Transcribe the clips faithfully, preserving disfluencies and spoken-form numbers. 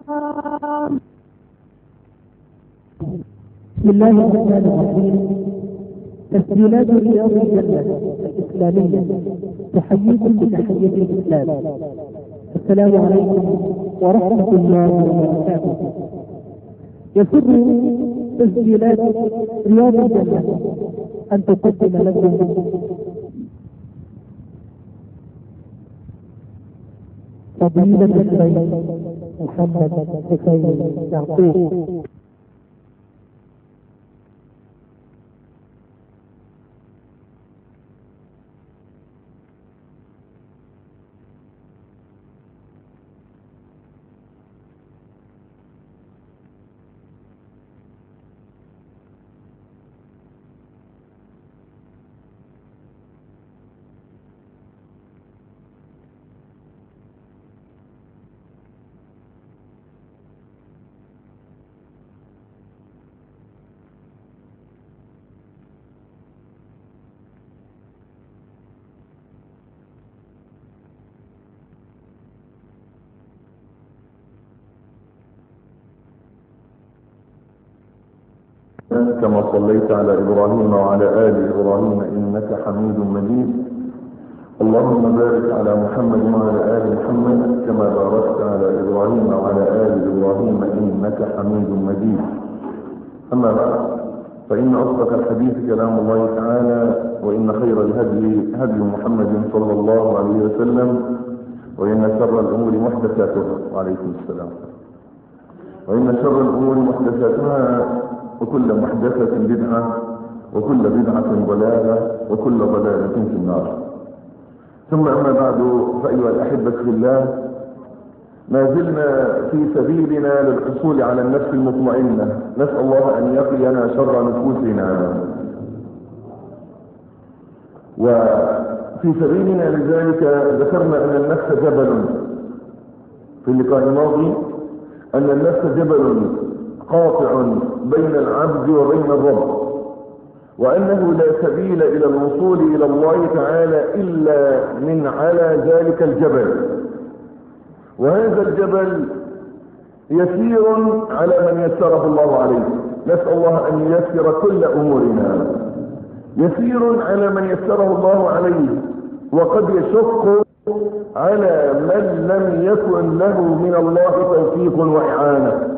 بسم الله الرحمن الرحيم. تسجيلات رياض الجنة الإسلامية تحييكم بتحية الإسلام. السلام عليكم ورحمة الله وبركاته. يسر تسجيلات رياض الجنة أن تقدم لكم فضيلة الشيخ محمد حسين يعقوب. كما صليت على إبراهيم وعلى آل إبراهيم إنك حميد مجيد. اللهم بارك على محمد وعلى آل محمد كما باركت على إبراهيم وعلى آل إبراهيم إنك حميد مجيد. أما بعد، فإن أصدق الحديث كلام الله تعالى، وإن خير الهدي هدي محمد صلى الله عليه وسلم، وإن شر الأمور محدثاتها، وعليكم السلام، وإن شر الأمور محدثاتها، وكل محدثة بدعة، وكل بدعة ضلالة، وكل ضلالة في النار. ثم أما بعد، فأيها الأحبة في الله، ما زلنا في سبيلنا للحصول على النفس المطمئنة. نسأل الله أن يقينا شر نفوسنا، وفي سبيلنا لذلك ذكرنا أن النفس جبل في اللقاء الماضي، أن النفس جبل قاطع بين العبد وبين الرب، وأنه لا سبيل إلى الوصول إلى الله تعالى إلا من على ذلك الجبل. وهذا الجبل يسير على من يسره الله عليه. نسأل الله أن ييسر كل أمورنا. يسير على من يسره الله عليه، وقد يشق على من لم يكن له من الله توفيق وإعانة.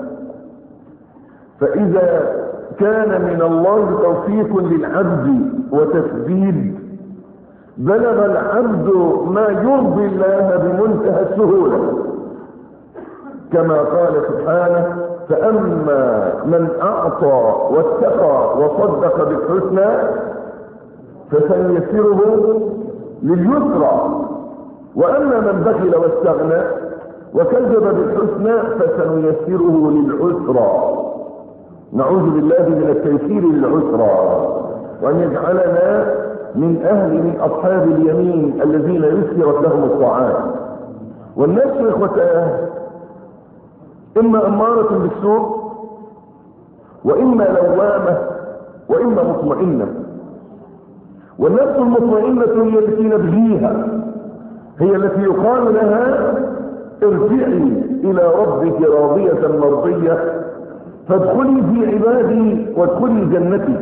فإذا كان من الله توفيق للعبد وتسديد، بلغ العبد ما يرضي الله بمنتهى السهولة، كما قال سبحانه: فأما من أعطى واتقى وصدق بالحسنى فسنيسره لليسرى، وأما من بخل واستغنى وكذب بالحسنى فسنيسره للعسرى. نعوذ بالله من التيسير للعسرى، وأن يجعلنا من أهل من أصحاب اليمين الذين يسرت لهم الطاعات. والنفس إخوتاه إما أمارة بالسوء، وإما لوامة، وإما مطمئنة. والنفس المطمئنة هي التي نبغيها، هي التي يقال لها: ارجعي إلى ربك راضية مرضية فادخلي في عبادي وادخلي جنتي.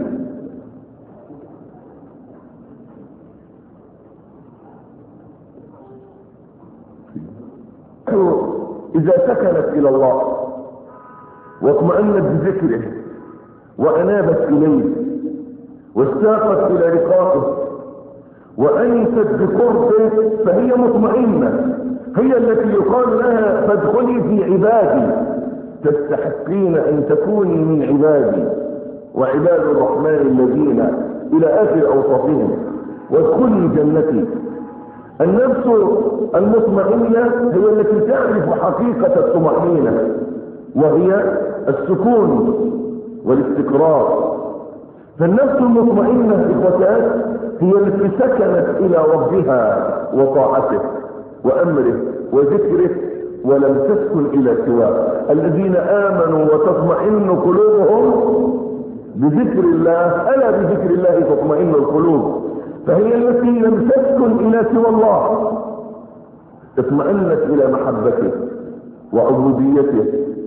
إذا سكنت إلى الله واطمأنت بذكره وأنابت إليه واستاقت إلى لقائه وأنست بقربه، فهي مطمئنة، هي التي يقال لها: فادخلي في عبادي، تستحقين أن تكوني من عبادي وعباد الرحمن الذين إلى آخر أوصافهم، وادخلي جنتي. النفس المطمئنة هي التي تعرف حقيقة الطمأنينة، وهي السكون والاستقرار. فالنفس المطمئنة إخوتات هي التي سكنت إلى ربها وطاعته وأمره وذكره، ولم تسكن إلى سواه. الذين آمنوا وتطمئن قلوبهم بذكر الله، ألا بذكر الله تطمئن القلوب. فهي التي لم تسكن إلى سوى الله، اطمأنت إلى محبته وعبوديته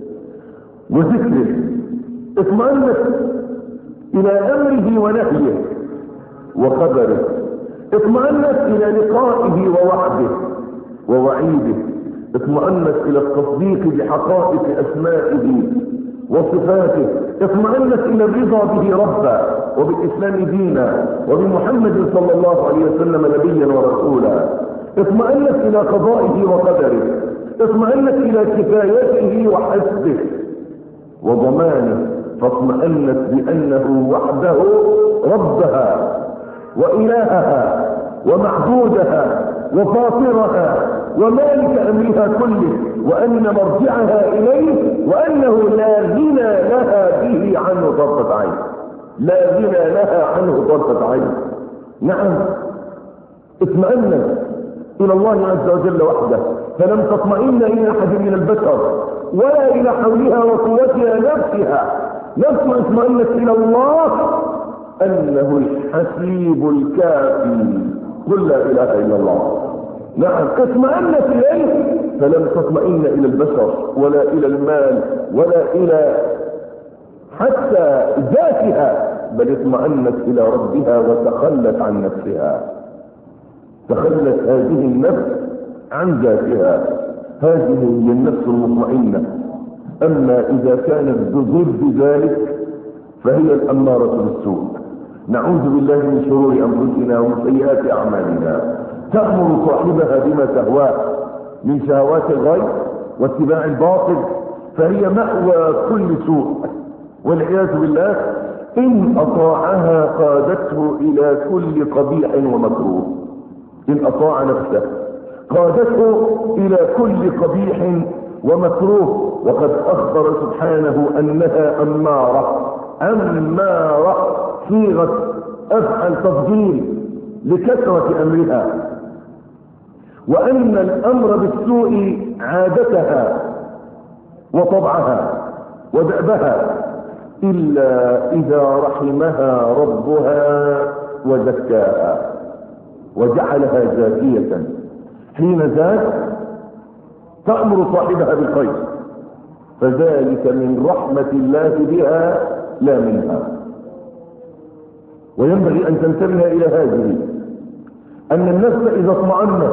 وذكره، اطمأنت إلى أمره ونهيه وقدره، اطمأنت إلى لقائه ووعده ووعيده، اطمأنت إلى التصديق بحقائق أسمائه وصفاته، اطمأنت إلى الرضا به ربا وبالإسلام دينا وبمحمد صلى الله عليه وسلم نبيا ورسولا، اطمأنت إلى قضائه وقدره، اطمأنت إلى كفايته وحسبه وضمانه، فاطمأنت بأنه وحده ربها وإلهها ومعبودها وفاطرها ومالك أمرها كله، وأن مرجعها إليه، وأنه لا غنى لها به عنه طرفة عين، لا غنى لها عنه طرفة عين. نعم، اطمأنت إلى الله عز وجل وحده، فلم تطمئن إلى أحد من البشر ولا إلى حولها وقوتها نفسها، نفسها اطمأنت إلى الله أنه الحسيب الكافي، قل لا إله إلا الله. نعم، اطمأنت إليه فلم تطمئن إلى البشر ولا إلى المال ولا إلى حتى ذاتها، بل اطمأنت إلى ربها وتخلت عن نفسها، تخلت هذه النفس عن ذاتها، هذه هي النفس المطمئنة. أما إذا كانت ضد ذلك فهي الأمارة بالسوء. نعوذ بالله من شرور أنفسنا ومن سيئات أعمالنا، تأمر صاحبها بما تهواه من شهوات الغيب واتباع الباطل، فهي مأوى كل سوء والعياذ بالله. إن أطاعها قادته إلى كل قبيح ومكروه، إن أطاع نفسه قادته إلى كل قبيح ومكروه، وقد أخبر سبحانه أنها أمارة، أمارة صيغة أفعل تفضيل لكثرة أمرها، وأن الأمر بالسوء عادتها وطبعها ودأبها، إلا إذا رحمها ربها وزكاها وجعلها زاكية، حين ذاك تأمر صاحبها بالخير، فذلك من رحمة الله بها لا منها. وينبغي أن تنتبه إلى هذه، أن النفس إذا اطمأنت،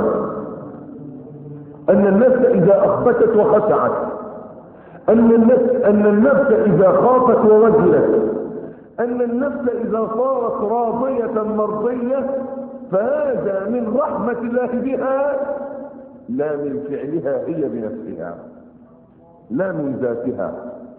أن النفس إذا أخبتت وخشعت، أن النفس, أن النفس إذا خافت ووجلت، أن النفس إذا صارت راضية مرضية، فهذا من رحمة الله بها لا من فعلها هي بنفسها، لا من ذاتها،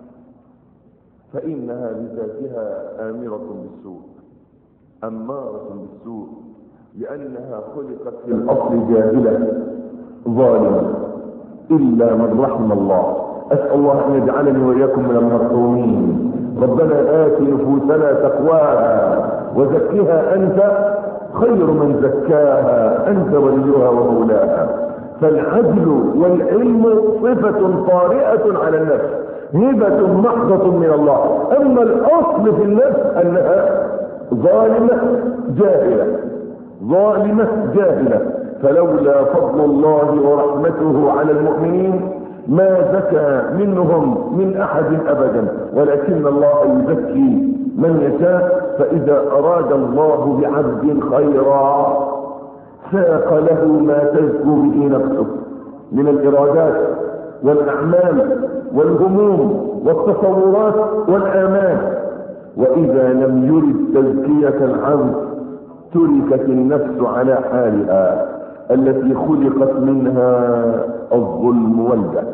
فإنها بذاتها آمرة بالسوء أمارة بالسوء، لأنها خلقت في الأصل جاهلة ظالمة، إلا من رحم الله. أسأل الله أن يجعلني وإياكم من المرحومين. ربنا آت نفوسنا تقواها وزكها أنت خير من زكاها، أنت وليها ومولاها. فالعدل والعلم صفة طارئة على النفس، هبة محضة من الله. أما الأصل في النفس أنها ظالمة جاهلة، ظالمة جاهلة. فلولا فضل الله ورحمته على المؤمنين ما زكى منهم من أحد أبدا، ولكن الله يزكي من يشاء. فإذا أراد الله بعبد خيرا ساق له ما تزكو به نفسه من الإرادات والأعمال والهموم والتصورات والآمال. وإذا لم يرد تزكية العبد تركت النفس على حالها التي خلقت منها الظلم والجهل.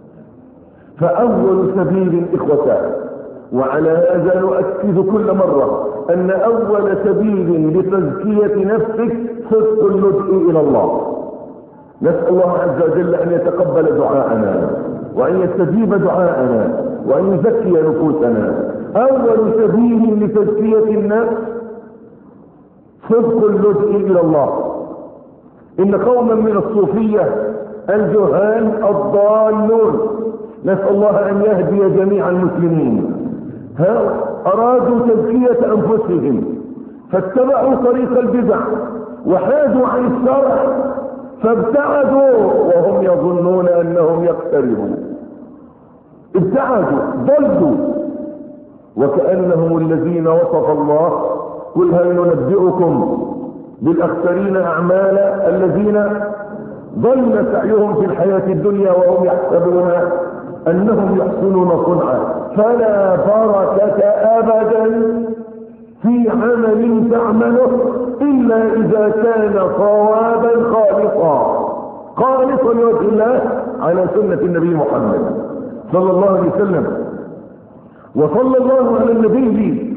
فأول سبيل إخوتان، وعلى هذا نؤكد كل مرة أن أول سبيل لتزكية نفسك صدق اللجوء إلى الله. نسأل الله عز وجل أن يتقبل دعاءنا وأن يستجيب دعاءنا وأن يزكي نفوسنا. أول سبيل لتزكية النفس صدق اللجوء إلى الله. إن قوما من الصوفية الجهال الضالون، نسأل الله أن يهدي جميع المسلمين، أرادوا تزكية أنفسهم فاتبعوا طريق البدع وحادوا عن الشرع فابتعدوا وهم يظنون أنهم يقتربون. ابتعدوا ضلوا، وكأنهم الذين وصف الله قل هل ننبئكم بالأخسرين أعمالا الذين ضل سعيهم في الحياة الدنيا وهم يحسبون أنهم يحسنون صنعا. فلا بركة أبدا في عمل تعمله إلا إذا كان صوابا خالصا خالصا لوجه الله على سنة النبي محمد صلى الله عليه وسلم. وصلى الله على النبي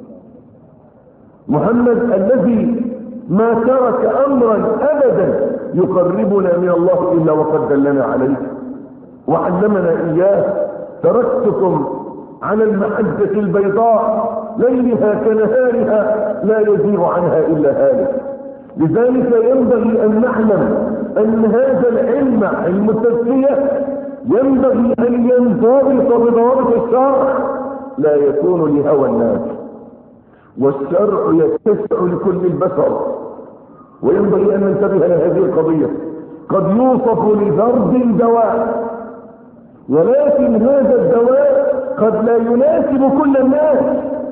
محمد الذي ما ترك أمرا أبدا يقربنا من الله إلا وقد دلنا عليه وعلمنا إياه. تركتكم على المحجة البيضاء ليلها كنهارها لا يزيغ عنها إلا هالك. لذلك ينبغي أن نعلم أن هذا العلم علم التزكية ينبغي أن ينضبط بضوابط الشرع، لا يكون لهوى الناس، والشرع يتسع لكل البشر. وينبغي أن ننتبه لهذه القضية. قد يوصف لضرب دواء، ولكن هذا الدواء قد لا يناسب كل الناس،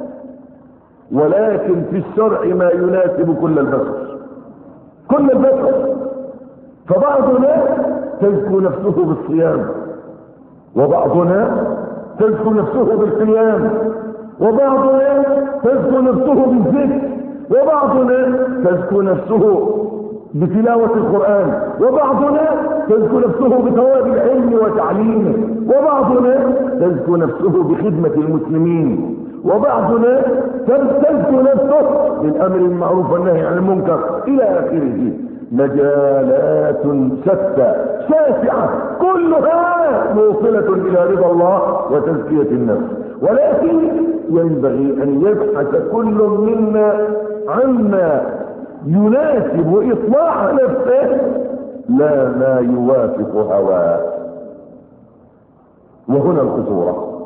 ولكن في الشرع ما يناسب كل البشر كل البشر. فبعضنا تزكو نفسه بالصيام، وبعضنا تزكو نفسه بالقيام، وبعضنا تزكو نفسه بالذكر، وبعضنا تزكو نفسه بتلاوة القرآن، وبعضنا تزكو نفسه بثواب العلم وتعليمه، وبعضنا تزكو نفسه بخدمة المسلمين، وبعضنا تزكو نفسه بالأمر المعروف والنهي عن المنكر إلى آخره. مجالات شتى شاسعة كلها موصلة إلى رضا الله وتزكية النفس، ولكن ينبغي أن يبحث كل منا عما يناسب إصلاح نفسه لا ما يوافق هواه. وهنا الخطورة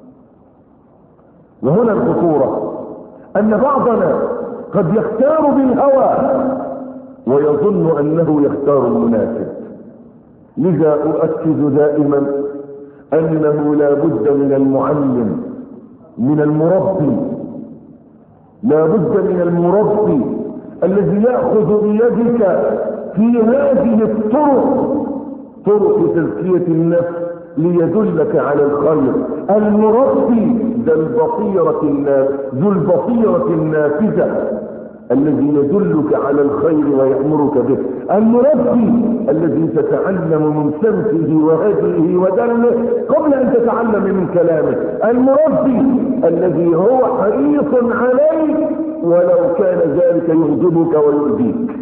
وهنا الخطورة أن بعضنا قد يختار بالهوى ويظن أنه يختار المناسب. لذا أؤكد دائما أنه لا بد من المعلم، من المربي، لا بد من المربي الذي يأخذ بيدك في هذه الطرق، طرق تزكية النفس، ليدلك على الخير. المربي ذو البصيرة ذو البصيرة النافذة الذي يدلك على الخير ويأمرك به. المربي الذي تتعلم من سمته وهديه ودله قبل أن تتعلم من كلامه. المربي الذي هو حريص عليك ولو كان ذلك يغضبك ويؤذيك.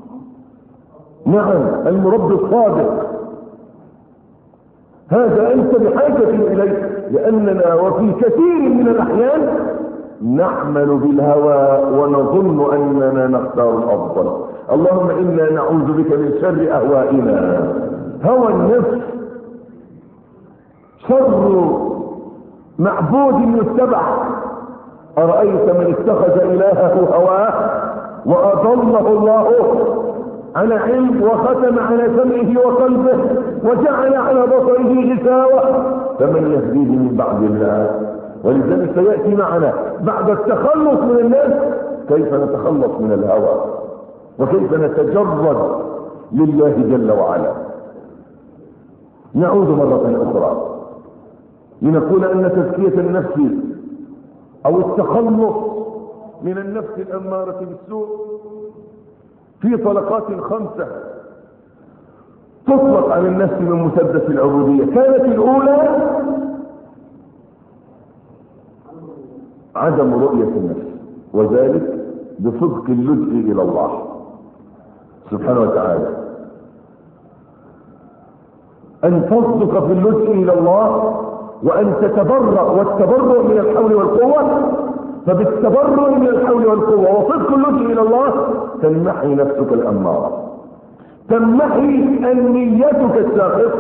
نعم، المربي الصادق هذا أنت بحاجة إليه، لأننا وفي كثير من الأحيان نعمل بالهوى ونظن أننا نختار الأفضل. اللهم إنا نعوذ بك من شر أهوائنا. هوى النفس شر معبود يتبع. أرأيت من اتخذ إلهه هواه وأضله الله على علم وختم على سمعه وقلبه وجعل على بصره غشاوة، فمن يهديه من بعد الله؟ ولذلك سيأتي معنا بعد التخلص من الناس كيف نتخلص من الهوى وكيف نتجرد لله جل وعلا. نعود مرة أخرى لنقول أن تزكية النفس أو التخلص من النفس الأمارة بالسوء في طلقات خمسة تطلق على النفس من مسدس العبودية. كانت الأولى عدم رؤية النفس، وذلك بصدق اللجء إلى الله سبحانه وتعالى. أن تصدق في اللجء إلى الله وأن تتبرأ، والتبرؤ من الحول والقوة. فبالتبرؤ من الحول والقوة وصدق اللجء إلى الله تنمحي نفسك الأمارة، تنمحي النيتك الشاخصة،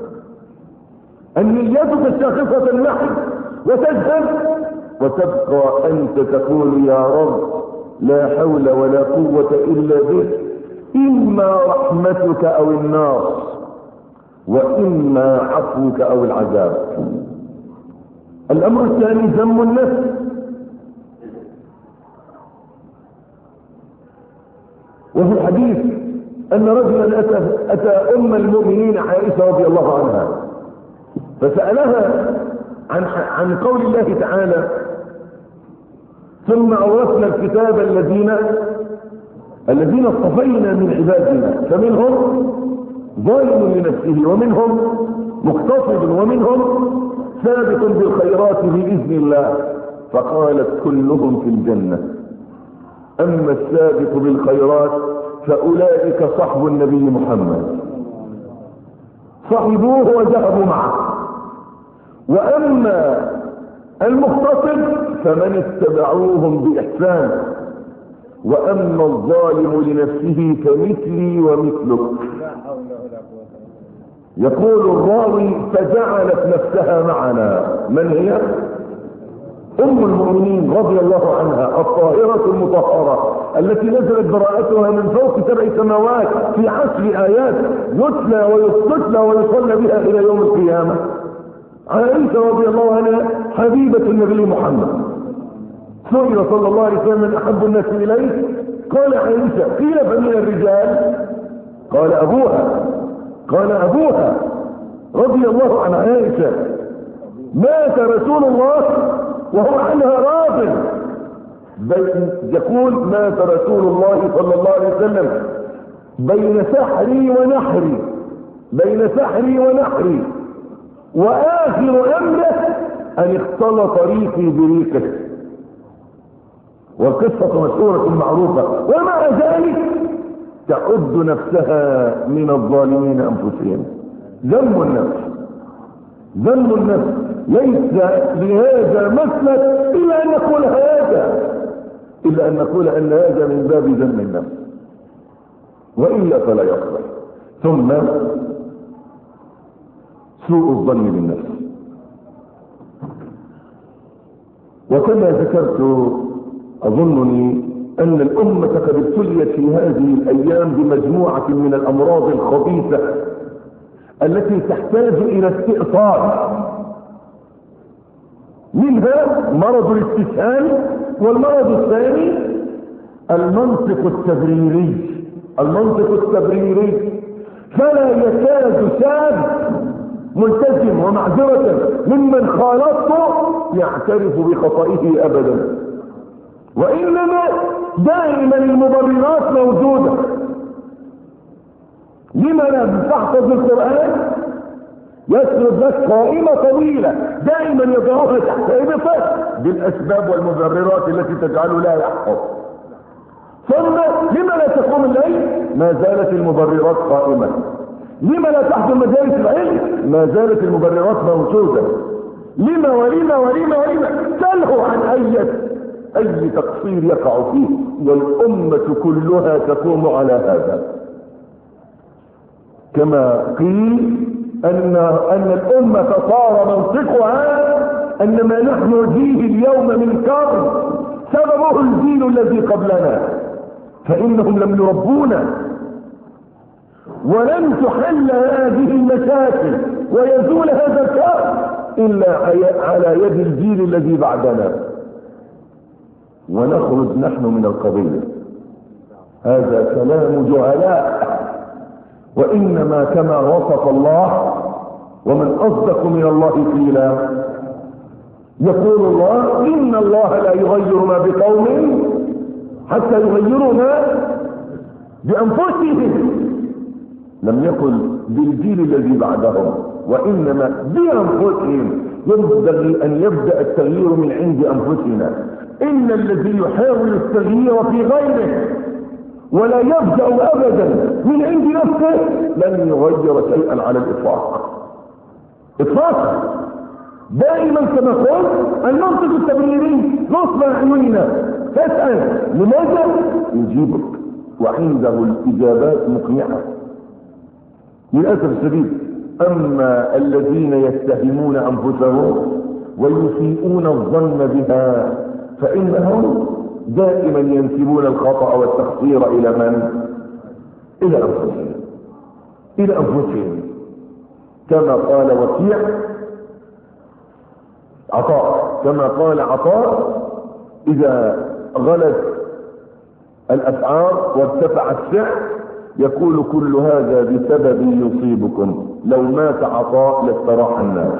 النيتك الشاخصة تنمحي وتذهب، وتبقى أنت تقول يا رب لا حول ولا قوة إلا بك، إما رحمتك أو النار، وإما عفوك أو العذاب. الأمر الثاني ذم النفس. وفي الحديث أن رجلا أتى, أتى أم المؤمنين عائشة رضي الله عنها فسألها عن, عن قول الله تعالى ثم أورثنا الكتاب الذين الذين اصطفينا من عبادنا فمنهم ظالم لنفسه ومنهم مقتصد ومنهم سابق بالخيرات بإذن الله. فقالت كلهم في الجنة، أما السابق بالخيرات فأولئك صحب النبي محمد، صحبوه وذهبوا معه. وأما المقتصد فمن اتبعوهم بإحسان، وأما الظالم لنفسه كمثلي ومثلك. يقول الراوي فجعلت نفسها معنا. من هي؟ أم المؤمنين رضي الله عنها الطاهرة المطهرة التي نزلت براءتها من فوق سبع سماوات في عشر آيات يتلى ويستتلى ويصلى بها إلى يوم القيامة. عائشة رضي الله عنها حبيبة النبي محمد. سئل صلى الله عليه وسلم من أحب الناس إليه؟ قال عائشة. قيل فمن الرجال؟ قال أبوها. قال أبوها رضي الله عن عائشة. مات رسول الله وهو عنها راض. يقول مات رسول الله صلى الله عليه وسلم بين سحري ونحري بين سحري ونحري وآخر أمره أن اختلط ريقي بريقه. والقصة مشهورة معروفة. ومع ذلك تعد نفسها من الظالمين أنفسهم. ذم النفس ذم النفس ليس لهذا مسلك إلا أن نقول هذا إلا أن نقول أن هذا من باب ذم النفس، وإلا فلا يصلح. ثم سوء الظن بالنفس. وكما ذكرت أظنني أن الأمة قد ابتليت في هذه الأيام بمجموعة من الأمراض الخبيثة التي تحتاج إلى استئصال. منها مرض الاستسهال، والمرض الثاني المنطق التبريري المنطق التبريري فلا يكاد شاب ملتزم ومعذرة ممن خالطه يعترف بخطئه أبدا، وإنما دائما المبررات موجودة. لما لا تحفظ القرآن؟ يسرد لك قائمة طويلة دائما يضعها تحت إبطة بالأسباب والمبررات التي تجعله لا يحفظ. ثم لما لا تقوم الليل؟ ما زالت المبررات قائمة. لما لا تحضر مجالس العلم؟ ما زالت المبررات موجودة. لما ولما ولما ولما تلهو عن أي أي تقصير يقع فيه، والأمة كلها تقوم على هذا. كما قيل أن أن الأمة صار منطقها أن ما نحن فيه اليوم من كرب سببه الجيل الذي قبلنا، فإنهم لم يربونا، ولن تحل هذه المشاكل ويزول هذا الكرب إلا على يد الجيل الذي بعدنا، ونخرج نحن من القضية. هذا كلام جهلاء، وإنما كما وصف الله، ومن أصدق من الله قيلا. يقول الله إن الله لا يغير ما بقوم حتى يغيروا ما بأنفسهم. لم يقل بالجيل الذي بعدهم، وإنما بأنفسهم. ينبغي أن يبدأ التغيير من عند أنفسنا. إن الذي يحاول التغيير في غيره ولا يبدأ أبدا من عند نفسه لن يغير شيئا على الإطلاق إطلاقا. دائما كما قلت المنطق التبريري نصب عيوننا. تسأل لماذا؟ يجيبك، وعنده الإجابات مقنعة للأسف الشديد. أما الذين يتهمون أنفسهم ويسيئون الظن بها فإنهم دائما ينسبون الخطأ والتقصير إلى من؟ إلى أنفسهم إلى أنفسهم كما قال وكيع عطاء، كما قال عطاء: إذا غلت الأسعار وارتفع السعر يقول كل هذا بسبب يصيبكم، لو مات عطاء لاستراح الناس.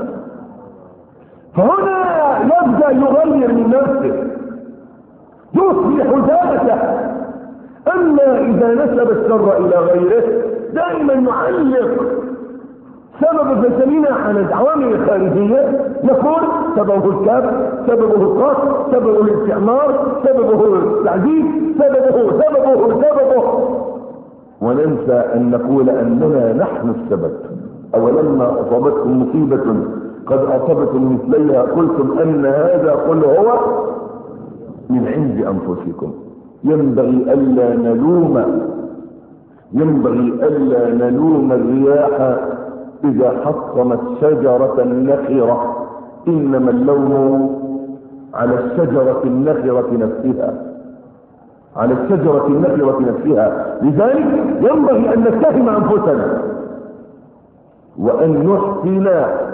فهنا يبدأ يغير من نفسه، يصلح ذاته. أما إذا نسب الشر إلى غيره دائما يعلق سبب فسادنا على العوامل الخارجية، نقول سببه الكبر، سببه القتل، سببه الاستعمار، سببه التعذيب، سببه سببه سببه وننسى أن نقول أننا نحن السبب. أولما أصابتكم مصيبة قد أصابتم مثليها قلتم أن هذا قل هو من عند أنفسكم. ينبغي ألا نلوم ينبغي ألا نلوم الرياح إذا حطمت شجرة نخرة، إنما اللوم على الشجرة النخرة نفسها على الشجرة النخرة نفسها. لذلك ينبغي أن نتهم أنفسنا وأن نحسن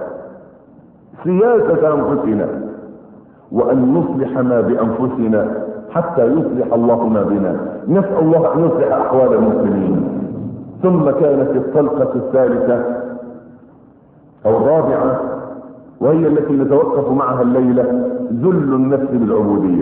سياسة أنفسنا وأن نصلح ما بأنفسنا حتى يصلح الله ما بنا. نسأل الله أن يصلح أحوال المسلمين. ثم كانت الطلقة الثالثة أو الرابعة، وهي التي نتوقف معها الليلة: ذل النفس بالعبودية.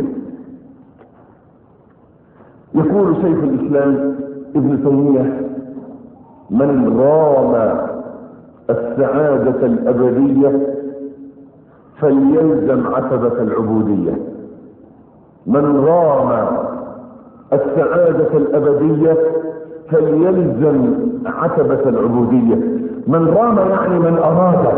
يقول شيخ الإسلام ابن تيمية: من رام السعادة الأبدية فليلزم عتبة العبودية. من رام السعادة الأبدية فليلزم عتبة العبودية. من رام يعني من أراد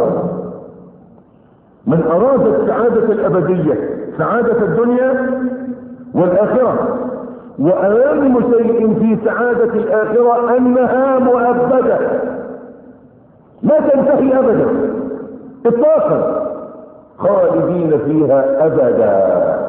من أراد السعادة الأبدية، سعادة الدنيا والآخرة. وأهم شيء في سعادة الآخرة أنها مؤبدة، لا تنتهي أبدا إطلاقا، خالدين فيها أبدا.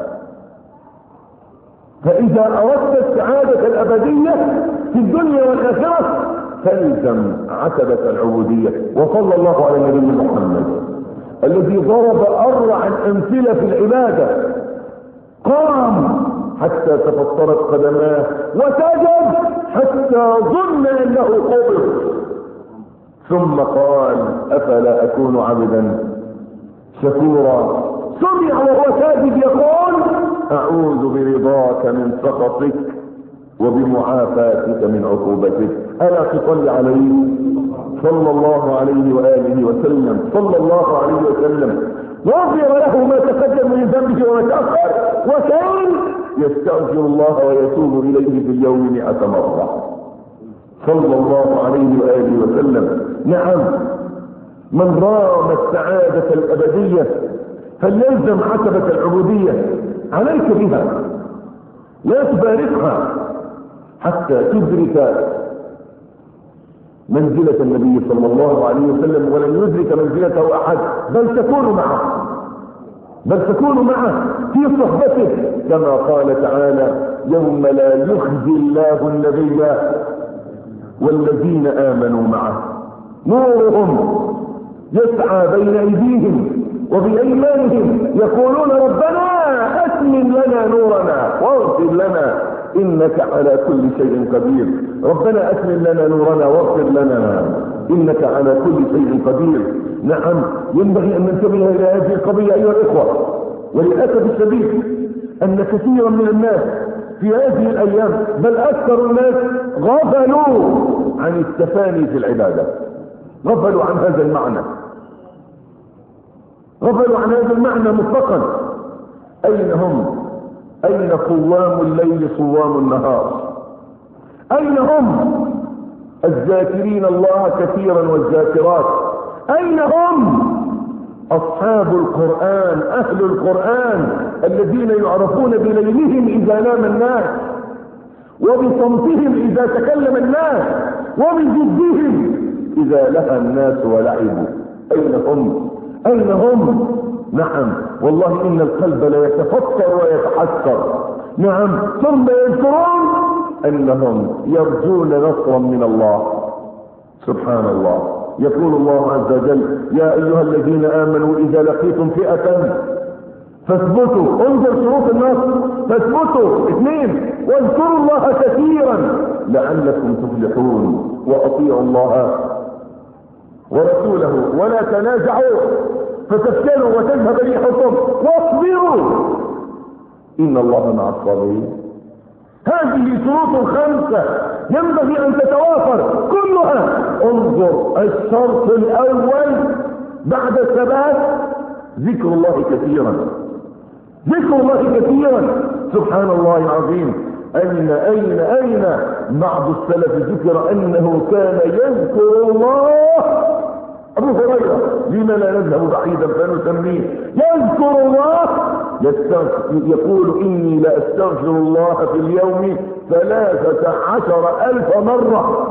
فإذا أردت السعادة الأبدية في الدنيا والآخرة فالزم عتبة العبودية. وصلى الله على النبي محمد الذي ضرب أروع الأمثلة في العبادة. قام حتى تفطرت قدماه وسجد حتى ظن أنه قبض، ثم قال: أفلا أكون عبدا شكورا. سمع وهو ساجد يقول: أعوذ برضاك من سخطك وبمعافاتك من عقوبتك. ألا تصلي عليه صلى الله عليه وآله وسلم صلى الله عليه وسلم غفر له ما تقدم من ذنبه وما تأخر، وكان يستغفر الله ويتوب إليه في اليوم مئة مرة صلى الله عليه وآله وسلم. نعم، من رام السعادة الأبدية فليلزم عتبة العبودية. عليك بها، لا تباركها حتى تدرك منزلة النبي صلى الله عليه وسلم، ولن يدرك منزلته أحد، بل تكون معه بل تكون معه في صحبته، كما قال تعالى: يوم لا يخزي الله النبي والذين آمنوا معه نورهم يسعى بين أيديهم وبأيمانهم يقولون ربنا أتمم لنا نورنا واغفر لنا إنك على كل شيء قدير. ربنا أتمم لنا نورنا واغفر لنا إنك على كل شيء قدير. نعم، ينبغي أن ننتبه إلى هذه القضية أيها الإخوة. وللأسف الشديد أن كثيرا من الناس في هذه الأيام، بل أكثر الناس، غفلوا عن التفاني في العبادة، غفلوا عن هذا المعنى غفلوا عن هذا المعنى مطلقا. أين هم؟ أين قوام الليل صوام النهار؟ أين هم الذاكرين الله كثيرا والذاكرات؟ أين هم أصحاب القرآن، أهل القرآن، الذين يعرفون بليلهم إذا نام الناس، وبصمتهم إذا تكلم الناس، وبجدهم إذا لهى الناس ولعبوا؟ أين هم؟ أين هم؟ نعم، والله إن القلب لا يتفكر ويتحسر. نعم، ثم يذكرون أنهم يرجون نصرا من الله. سبحان الله. يقول الله عز وجل: يا أيها الذين آمنوا إذا لقيتم فئة فاثبتوا، انظر شروط النصر، فاثبتوا. اثنين، واذكروا الله كثيرا لعلكم تفلحون، واطيعوا الله ورسوله ولا تنازعوا فتفشلوا وتذهب ريحكم واصبروا ان الله مع الصابرين. هذه شروط خمسة ينبغي ان تتوافر كلها. انظر الشرط الاول بعد الثبات ذكر الله كثيرا، ذكر الله كثيرا. سبحان الله العظيم، أين أين أين بعض السلف ذكر أنه كان يذكر الله. أبو هريرة لما لا نذهب بعيدا فنسميه يذكر الله، يقول إني لأستغفر الله في اليوم ثلاثة عشر ألف مرة،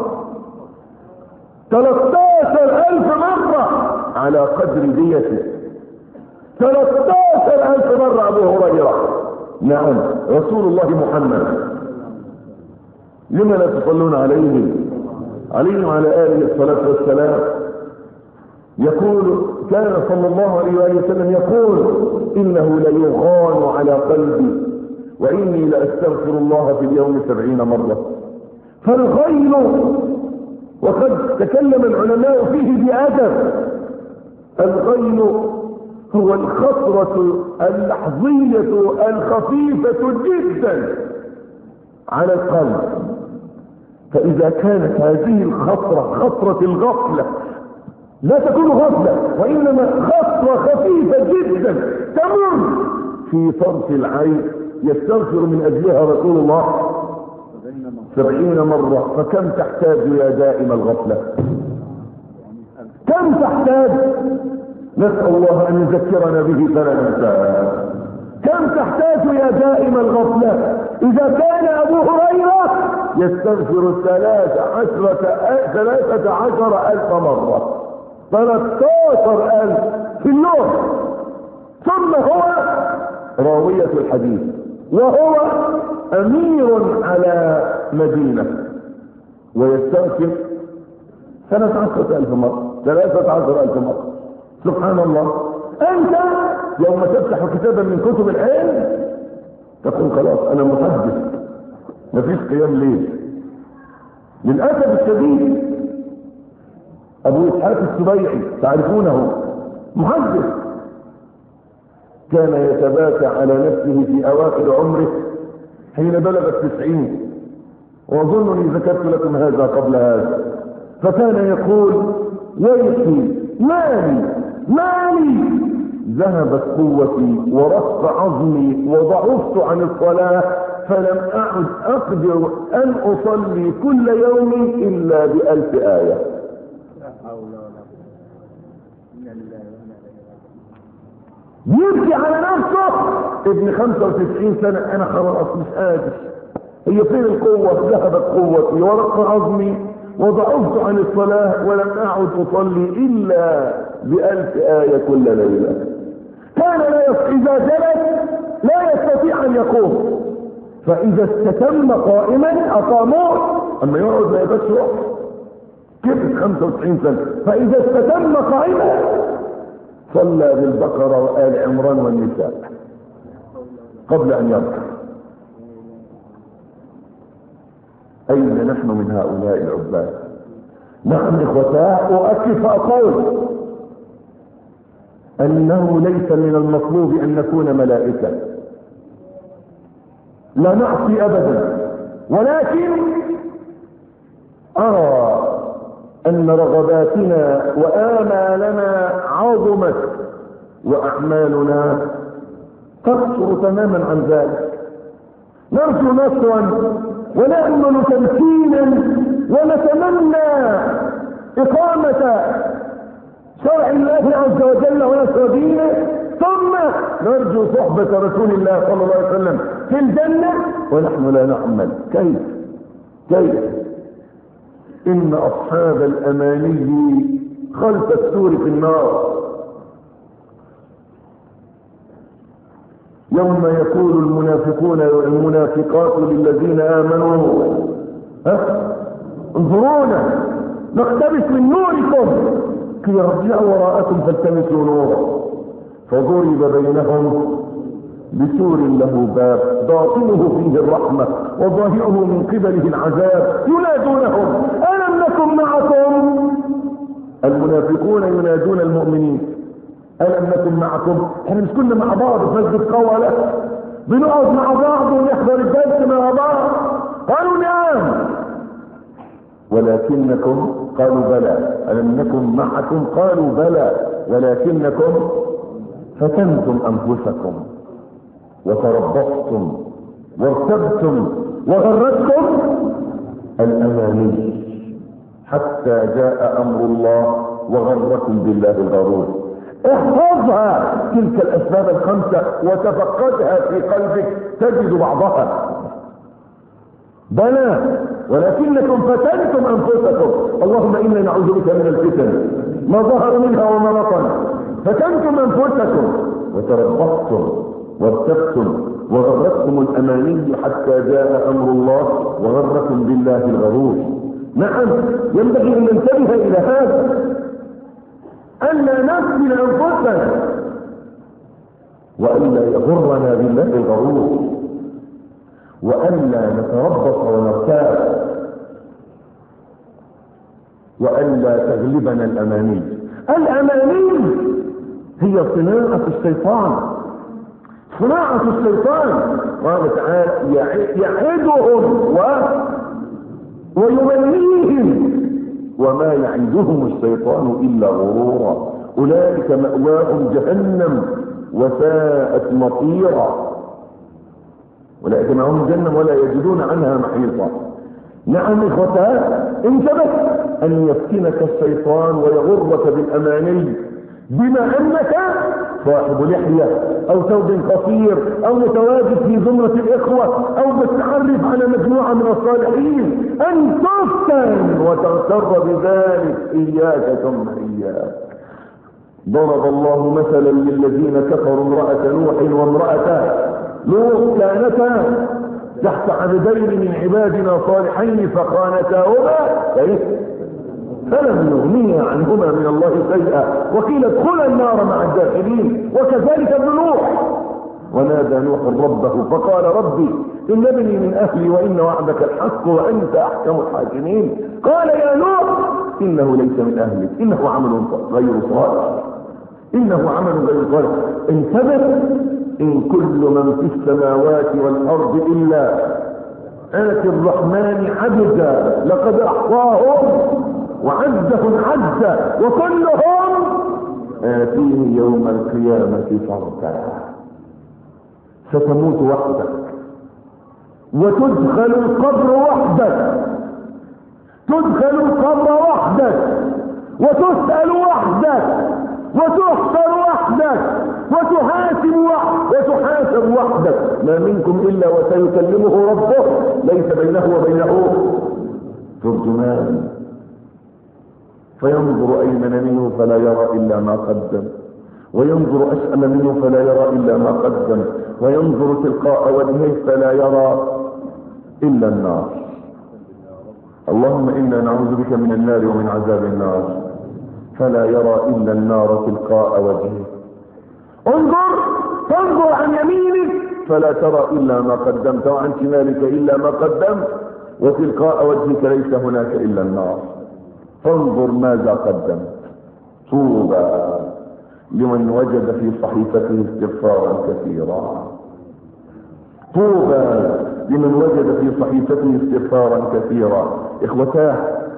ثلاثة عشر ألف مرة على قدر ديته، ثلاثة عشر ألف مرة أبو هريرة. نعم رسول الله محمد. لما لا تصلون عليه عليه وعلى آله الصلاة والسلام؟ يقول كان صلى الله عليه وآله وسلم يقول إنه ليغان على قلبي وإني لأستغفر الله في اليوم سبعين مرة. فالغيل، وقد تكلم العلماء فيه بأدب، الغيل هو الخطرة اللحظية الخفيفة جدا على القلب. فإذا كانت هذه الخطرة خطرة الغفلة، لا تكون غفلة وإنما خطرة خفيفة جدا تمر في طرف العين، يستغفر من أجلها رسول الله سبعين مرة. فكم تحتاج يا دائم الغفلة؟ كم تحتاج؟ نسأل الله أن يذكرنا به فلا ننساه. كم تحتاج يا دائم الغفلة؟ إذا كان أبو هريرة يستغفر ثلاثة عشرة ثلاثة عشر ألف مرة، ثلاثة عشر ألف في اليوم. ثم هو راوية الحديث وهو أمير على مدينة ويستغفر ثلاثة عشرة ألف مرة، ثلاثة عشر ألف مرة. سبحان الله. أنت يوم تفتح كتابا من كتب العلم تقول خلاص أنا محدث، مفيش قيام ليل. للأسف الشديد أبو إسحاق السبيعي تعرفونه، محدث، كان يتباكى على نفسه في أواخر عمره حين بلغ التسعين، وأظنني ذكرت لكم هذا قبل هذا. فكان يقول ويحي مالي مالي، ذهبت قوتي ورق عظمي وضعفت عن الصلاة، فلم أعد أقدر أن أصلي كل يوم إلا بألف آية. يبكي على نفسه ابن خمسة وتسعين سنة، أنا خلاص مش قادر، هي فين القوة؟ ذهبت قوتي ورق عظمي وضعفت عن الصلاة ولم أعد أصلي إلا بألف آية كل ليلة. كان لا يستطيع إذا جلس لا يستطيع أن يقوم، فإذا استتم قائما أقاموه، أما يقعد لا يبقى يروح كيف خمسة وتسعين سنة. فإذا استتم قائما صلى بالبقرة وآل عمران والنساء قبل أن يركع. أين نحن من هؤلاء العباد؟ نعم إخوتاه، أؤكد فأقول أنه ليس من المطلوب أن نكون ملائكة، لا نعصي أبدا، ولكن أرى أن رغباتنا وآمالنا عظمت وأعمالنا تقصر تماما عن ذلك. نرجو نصرا ونأمل تمكينا ونتمنى إقامة شرع الله عز وجل ونصر دينه، ثم نرجو صحبة رسول الله صلى الله عليه وسلم في الجنة ونحن لا نعمل. كيف كيف إن أصحاب الأماني خلف السور في النار. يوم يقول المنافقون والمنافقات للذين آمنوا ها انظرونا نقتبس من نوركم، قيل ارجعوا وراءكم فالتمسوا نورا فضرب بينهم بسور له باب باطنه فيه الرحمة وظاهره من قبله العذاب ينادونهم ألم نكن معكم؟ المنافقون ينادون المؤمنين ألم نكن معكم؟ احنا مش كنا مع بعض في مسجد قولة بنقعد مع بعض ونحضر الدرس مع بعض؟ قالوا نعم. ولكنكم قالوا بلى. ألم نكن معكم؟ قالوا بلى ولكنكم فتنتم أنفسكم وتربصتم وارتبتم وغرتكم الأماني حتى جاء أمر الله وغركم بالله الغرور. احفظها تلك الأسباب الخمسة وتفقدها في قلبك تجد بعضها. بلى ولكنكم فتنتم أنفسكم. اللهم إنا نعوذ بك من الفتن ما ظهر منها وما بطن. فتنتم أنفسكم وتربصتم وارتبتم وغرتكم الأماني حتى جاء أمر الله وغركم بالله الغرور. نعم ينبغي أن ننتبه إلى هذا ألا نفتن أنفسنا وألا يغرنا بالله الغرور وألا نتربص ونرتاب وألا تغلبنا الأماني. الأماني هي صناعة الشيطان صناعة الشيطان. قال تعالى يعدهم و... ويمنيهم وما يعدهم الشيطان إلا غرورا أولئك مأواهم جهنم وساءت مصيرا. أولئك مأواهم جهنم ولا يجدون عنها محيطا. نعم إخوتها انتبه أن يفتنك الشيطان ويغرك بالأماني بما أنك صاحب لحية أو ثوب قصير أو متواجد في زمرة الإخوة أو متعرف على مجموعة من الصالحين أن تفتن وتغتر بذلك. إياك ثم إياك. ضرب الله مثلا للذين كفروا امرأة نوح وامرأة لوط كانتا تحت عبدين من عبادنا صالحين فخانتاهما فلم يغنيا عنهما من الله شيئا وقيل ادخلا النار مع الداخلين. وكذلك ابن نوح ونادى نوح ربه فقال ربي إن ابني من أهلي وإن وعدك الحق وأنت أحكم الحاكمين. قال يا نوح إنه ليس من أهلك إنه عمل غير صالح إنه عمل غير صالح. انتبه إن كل من في السماوات والأرض إلا آتي الرحمن عبدا لقد أحصاهم وعدهم عدا وكلهم آتيه يوم القيامة فردا. ستموت وحدك وتدخل القبر وحدك تدخل القبر وحدك وتسأل وحدك وتحشر وحدك وتحاسب وحدك وتحاسب وحدك. ما منكم إلا وسيكلمه ربه ليس بينه وبينه ترجمان فينظر أيمن منه فلا يرى إلا ما قدم وينظر أشأم منه فلا يرى إلا ما قدم وينظر تلقاء وجهه فلا يرى إلا النار. اللهم إنا نعوذ بك من النار ومن عذاب النار فلا يرى إلا النار تلقاء وجهه. انظر تنظر عن يمينك فلا ترى إلا ما قدمت وعن شمالك إلا ما قدمت وتلقاء وجهك ليس هناك إلا النار. فانظر ماذا قدمت. طوبى لمن وجد في صحيفته استغفارا كثيرا طوبى لمن وجد في صحيفته استغفارا كثيرا. إخوتاه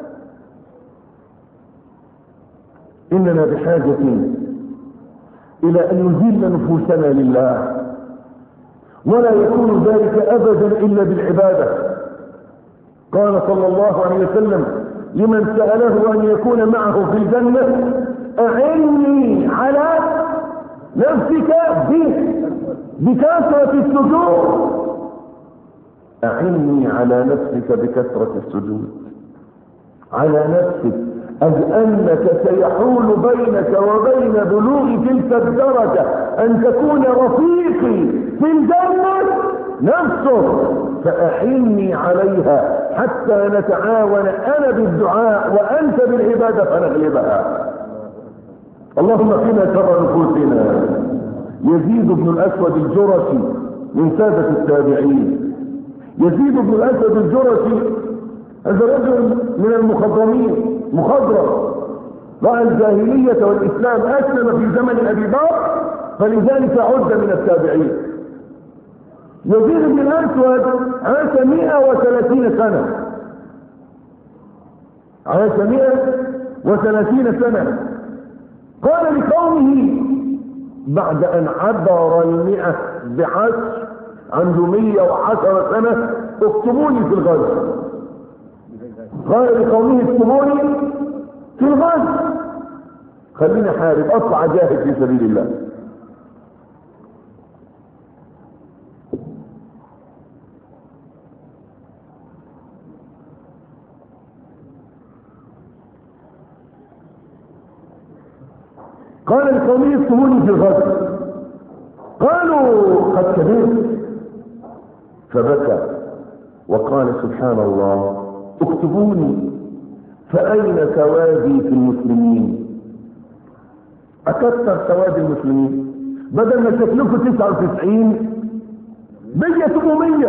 إننا بحاجة إلى أن نذل نفوسنا لله ولا يكون ذلك أبدا إلا بالعبادة. قال صلى الله عليه وسلم لمن سأله أن يكون معه في الجنة أعني على نفسك بكثرة السجود أعني على نفسك بكثرة السجود على نفسك أذ أنك سيحول بينك وبين بلوغ تلك الدرجة أن تكون رفيقي في الجنة نفسه فأعني عليها حتى نتعاون أنا بالدعاء وأنت بالعبادة فنغلبها. اللهم قنا شر نفوسنا يزيد بن الأسود الجرشي من سادة التابعين. يزيد بن الأسود الجرشي هذا رجل من المخضرمين، مخضرم، رأى الجاهلية والإسلام، أسلم في زمن أبي بكر فلذلك عد من التابعين. يزيد بن الأسود عاش مئة وثلاثين سنة، عاش مئة وثلاثين سنة. قال لقومه بعد أن عبر المئة بعشر، عنده مئة وعشر سنة، اكتبوني في الغزو. قال لقومه اكتبوني في الغزو، خليني حارب، اطلع جاهد في سبيل الله. قال لقومه اكتبوني في الغزو. قالوا قد كبرت، فبكى وقال سبحان الله اكتبوني فأين سوادي في المسلمين؟ أكثر سواد المسلمين، بدل ما شكلكم تسعة وتسعين بيا تبقوا مية،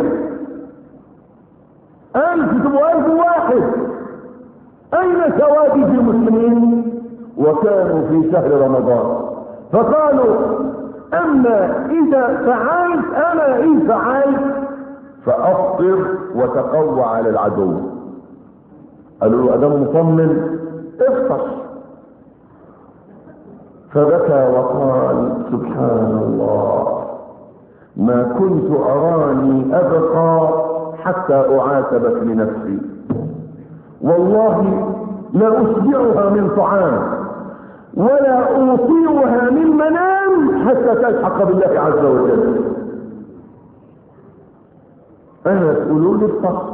ألف تبقوا ألف واحد. أين سوادي في المسلمين؟ وكانوا في شهر رمضان. فقالوا أما إذا فعلت، أنا إن فعلت فأفطر وتقوى على العدو. قالوا له أدام مطمن افطر. فبكى وقال سبحان الله ما كنت أراني أبقى حتى أعاتبك لنفسي، والله لا أشبعها من طعام ولا أوصيها من منام حتى تلحق بالله عز وجل. أنا تقولوا لي افطر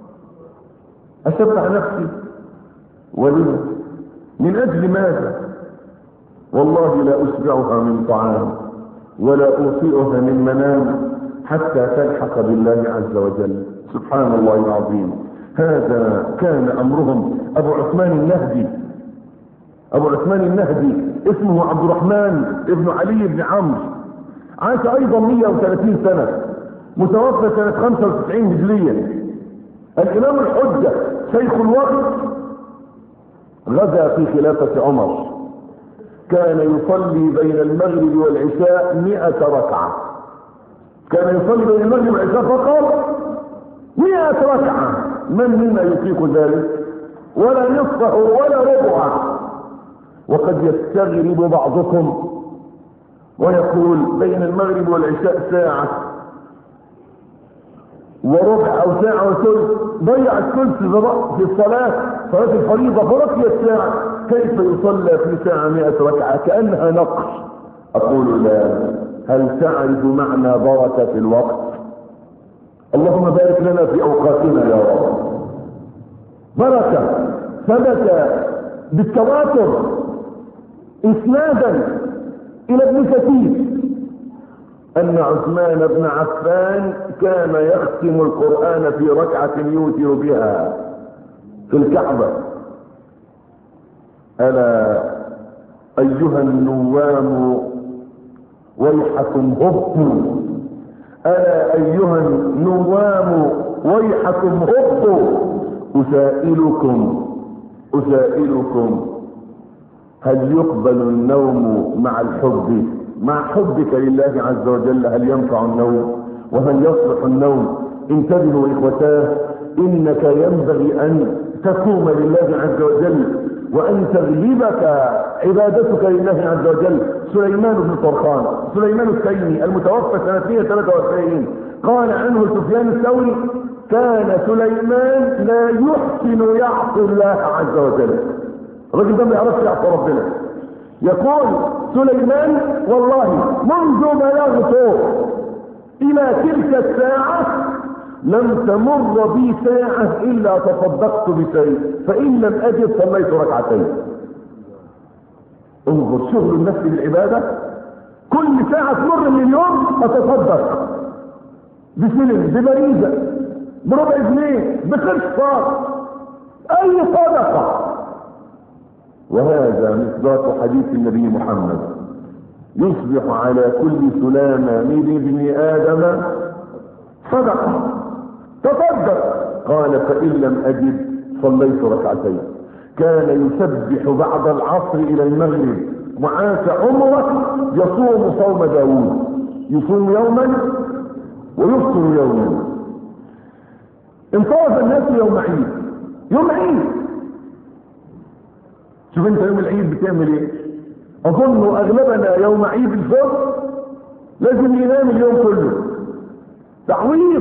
أشبع نفسي، ولما؟ من أجل ماذا؟ والله لا أشبعها من طعام ولا أوصيها من منام حتى تلحق بالله عز وجل. سبحان الله العظيم. هذا كان أمرهم. أبو عثمان النهدي، أبو عثمان النهدي اسمه عبد الرحمن ابن علي بن عمرو، عاش أيضا مئة وثلاثين سنة، متوفى سنة خمسة وتسعين هجرية. الإمام الحجة شيخ الوقت، غزا في خلافة عمر، كان يصلي بين المغرب والعشاء مئة ركعة، كان يصلي بين المغرب والعشاء فقط مئة ركعة. من منا يطيق ذلك؟ ولا نصفه ولا ربعه. وقد يستغرب بعضكم ويقول بين المغرب والعشاء ساعة وربع او ساعة وثلث، ضيع الثلث في الصلاة، صلاة الفريضة، فرقي الساعة، كيف يصلى في ساعة مئة ركعة كأنها نقص؟ اقول لا. هل تعرف معنى بركة الوقت؟ اللهم بارك لنا في اوقاتنا يا رب. بركة ثبت بالتواتر اسنادا الى ابن كثير ان عثمان بن عفان كان يختم القرآن في ركعة يوتر بها في الكعبة. ألا أيها النوام ويحكم هبطوا، ألا أيها النوام ويحكم هبطوا، أسائلكم أسائلكم هل يقبل النوم مع الحب؟ مع حبك لله عز وجل هل ينفع النوم؟ وهل يصلح النوم؟ انتبهوا إخوتاه، إنك ينبغي أن تقوم لله عز وجل وأن تغلبك عبادتك لله عز وجل. سليمان بن طرخان، سليمان التيمي المتوفى سنة مئة وثلاثة وأربعين، قال عنه سفيان الثوري كان سليمان لا يحسن يعصي الله عز وجل. الرجل ده ما يعرفش يعصي ربنا. يقول سليمان والله منذ بلغت الى تلك الساعة لم تمر بي ساعة الا تصدقت بشيء، فان لم اجد صليت ركعتين. انظر شغل النفس بالعبادة، كل ساعة تمر من اليوم اتصدق بسلم، ببريزة، بربع جنيه، بقرصة، اي صدقة. وهذا مصداق حديث النبي محمد يصبح على كل سلامة من ابن آدم صدقة تصدق. قال فإن لم أجد صليت ركعتين. كان يسبح بعد العصر إلى المغرب وعاش عمره يصوم صوم داود، يصوم يوما ويفطر يوما. انصرف الناس يوم عيد، يوم عيد. شوف انت يوم العيد بتعمل ايه؟ اظن اغلبنا يوم عيد الفطر لازم ينام اليوم كله تعويض.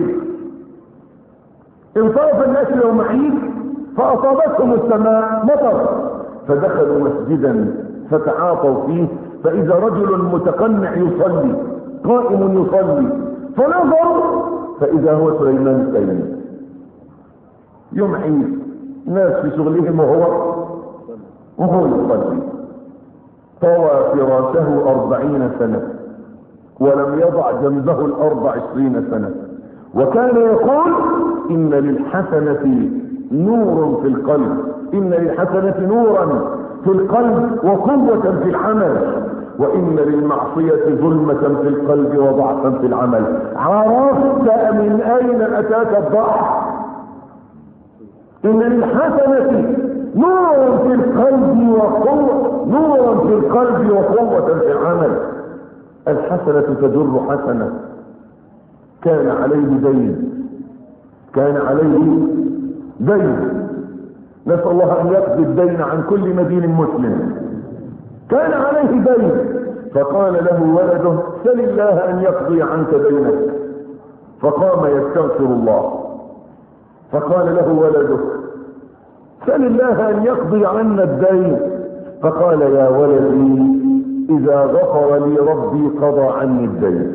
انصرف الناس يوم عيد فاصابتهم السماء مطر فدخلوا مسجدا فتعاطوا فيه، فاذا رجل متقنع يصلي قائم يصلي فنظر فاذا هو سليمان التيمي. يوم عيد ناس في شغلهم وهو وهو يصلي. طوى فراشه أربعين سنة ولم يضع جنبه الأرض عشرين سنة، وكان يقول إن للحسنة نور في القلب، إن للحسنة نورا في القلب وقوة في العمل، وإن للمعصية ظلمة في القلب وضعفا في العمل. عرفت من أين أتاك الضعف؟ إن للحسنة نور في القلب وقوة، نورا في القلب وقوة في العمل. الحسنة تجر حسنة. كان عليه دين، كان عليه دين، نسأل الله أن يقضي الدين عن كل مدين مسلم. كان عليه دين فقال له ولده سل الله أن يقضي عنك دينك، فقام يستغفر الله. فقال له ولده سل الله أن يقضي عنا الدين، فقال يا ولدي إذا غفر لي ربي قضى عني الدين،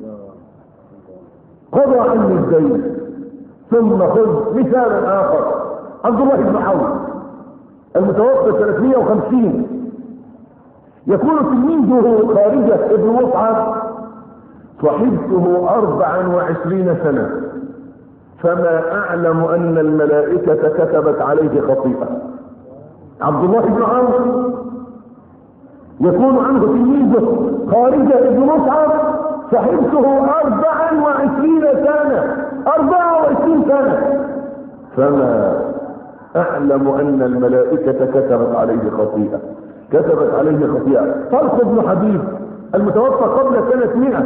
قضى عني الدين. ثم خذ مثالا آخر، عبد الله بن عوف المتوفى ثلاثمائة وخمسين، يكون تلميذه خارجة ابن مصعب صحبته أربعا وعشرين سنة فما أعلم أن الملائكة كتبت عليه خطيئة. عبد الله بن عوف يكون عنده تلميذه خارجة ابن مصعب صحبته أربعا وعشرين سنة، أربعة وعشرين سنة فما أعلم أن الملائكة كتبت عليه خطيئة، كتبت عليه خطيئة. طلق بن حبيب المتوفى قبل سنة مئة،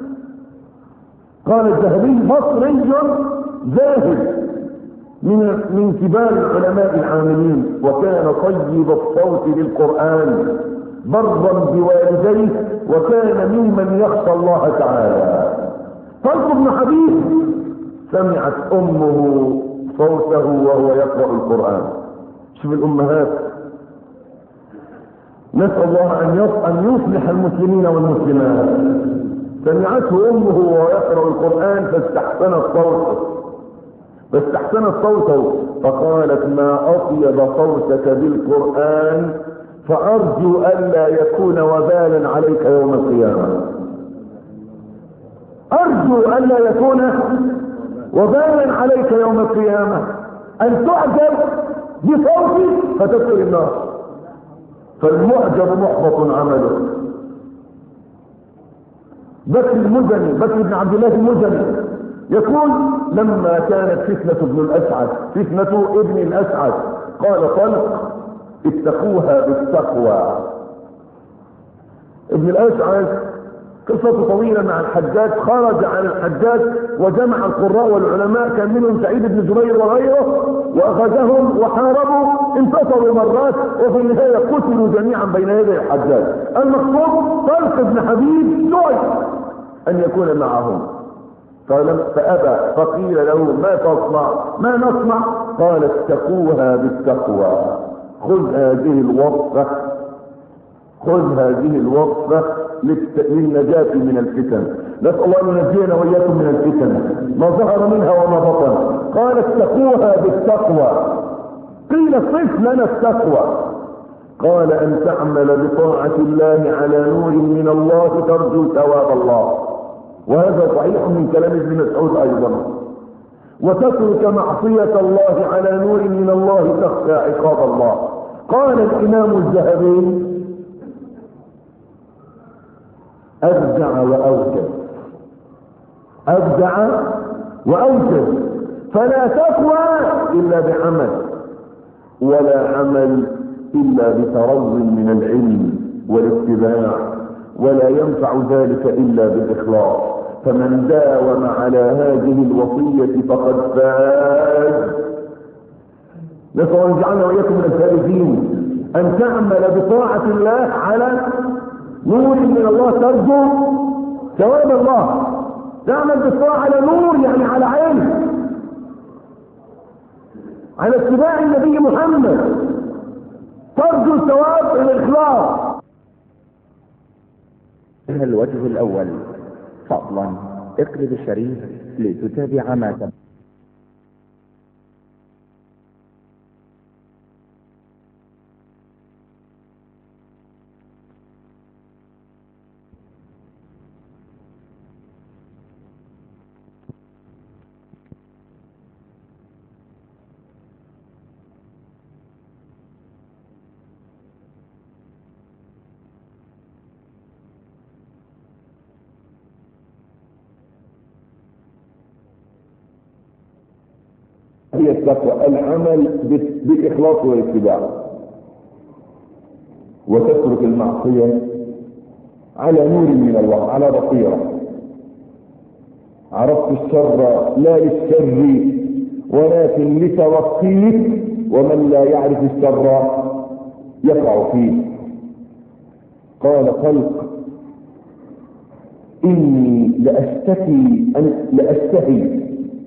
قال الذهبي مصري زاهد من من كبار العلماء العاملين، وكان طيب الصوت للقرآن برا بوالديه، وكان ممن يخشى الله تعالى. طلق بن حبيب سمعت أمه صوته وهو يقرأ القرآن. شوف الأمهات، نسأل الله أن يصلح المسلمين والمسلمات. سمعته أمه وهو يقرأ القرآن فاستحسنت صوته فاستحسنت صوته فقالت ما أطيب صوتك بالقرآن فأرجو ألا يكون وبالا عليك يوم القيامة. أرجو ألا يكون وبالا عليك يوم القيامة، أن تعجب بصوتي فتدخل النار، فالمعجب محبط عمله. بكر المزني، بكر بن عبد الله المزني يقول لما كانت فتنة ابن الأسعد، فتنة ابن الأسعد، قال طلق اتقوها بالتقوى. ابن الأسعد قصة طويلة مع الحجاج، خرج عن الحجاج وجمع القراء والعلماء، كان منهم سعيد بن جبير وغيره، وأخذهم وحاربوا، انتصروا مرات وفي النهاية قتلوا جميعا بين يدي الحجاج. المقصود طلق بن حبيب دعي أن يكون معهم فأبى، فقيل له ما تصنع؟ ما نصنع؟ قال اتقوها بالتقوى. خذ هذه الوصفة، خذ هذه الوصفة للنجاة من الفتن. نسأل الله أن ينجينا وإياكم من الفتن ما ظهر منها وما بطن. قال اتقوها بالتقوى. قيل صف لنا التقوى، قال أن تعمل بطاعة الله على نور من الله ترجو ثواب الله، وهذا صحيح من كلام ابن مسعود أيضا، وتترك معصية الله على نور من الله تخشى عقاب الله. قال الإمام الذهبي أبدع وأوجد، أبدع وأوجد. فلا تقوى إلا بعمل، ولا عمل إلا بترض من العلم والاتباع، ولا ينفع ذلك إلا بالإخلاص. فمن داوم على هذه الوصية فقد فاز. نسأل أن يجعلنا وإياكم من الفائزين. أن تعمل بطاعة الله على نور من الله، ترجو ثواب الله. تعمل بالطاعة على نور، يعني على علم، على اتباع النبي محمد، ترجو الثواب الإخلاص. الوجه الأول، فضلا اقلب الشريف لتتابع ما تم. هي التقوى العمل بالإخلاص والاتباع، وتترك المعصية على نور من الله، على بصيرة. عرفت الشر لا للشر ولكن لتوقيه، ومن لا يعرف الشر يقع فيه. قال خلق إني لأشتكي أن لأشتهي،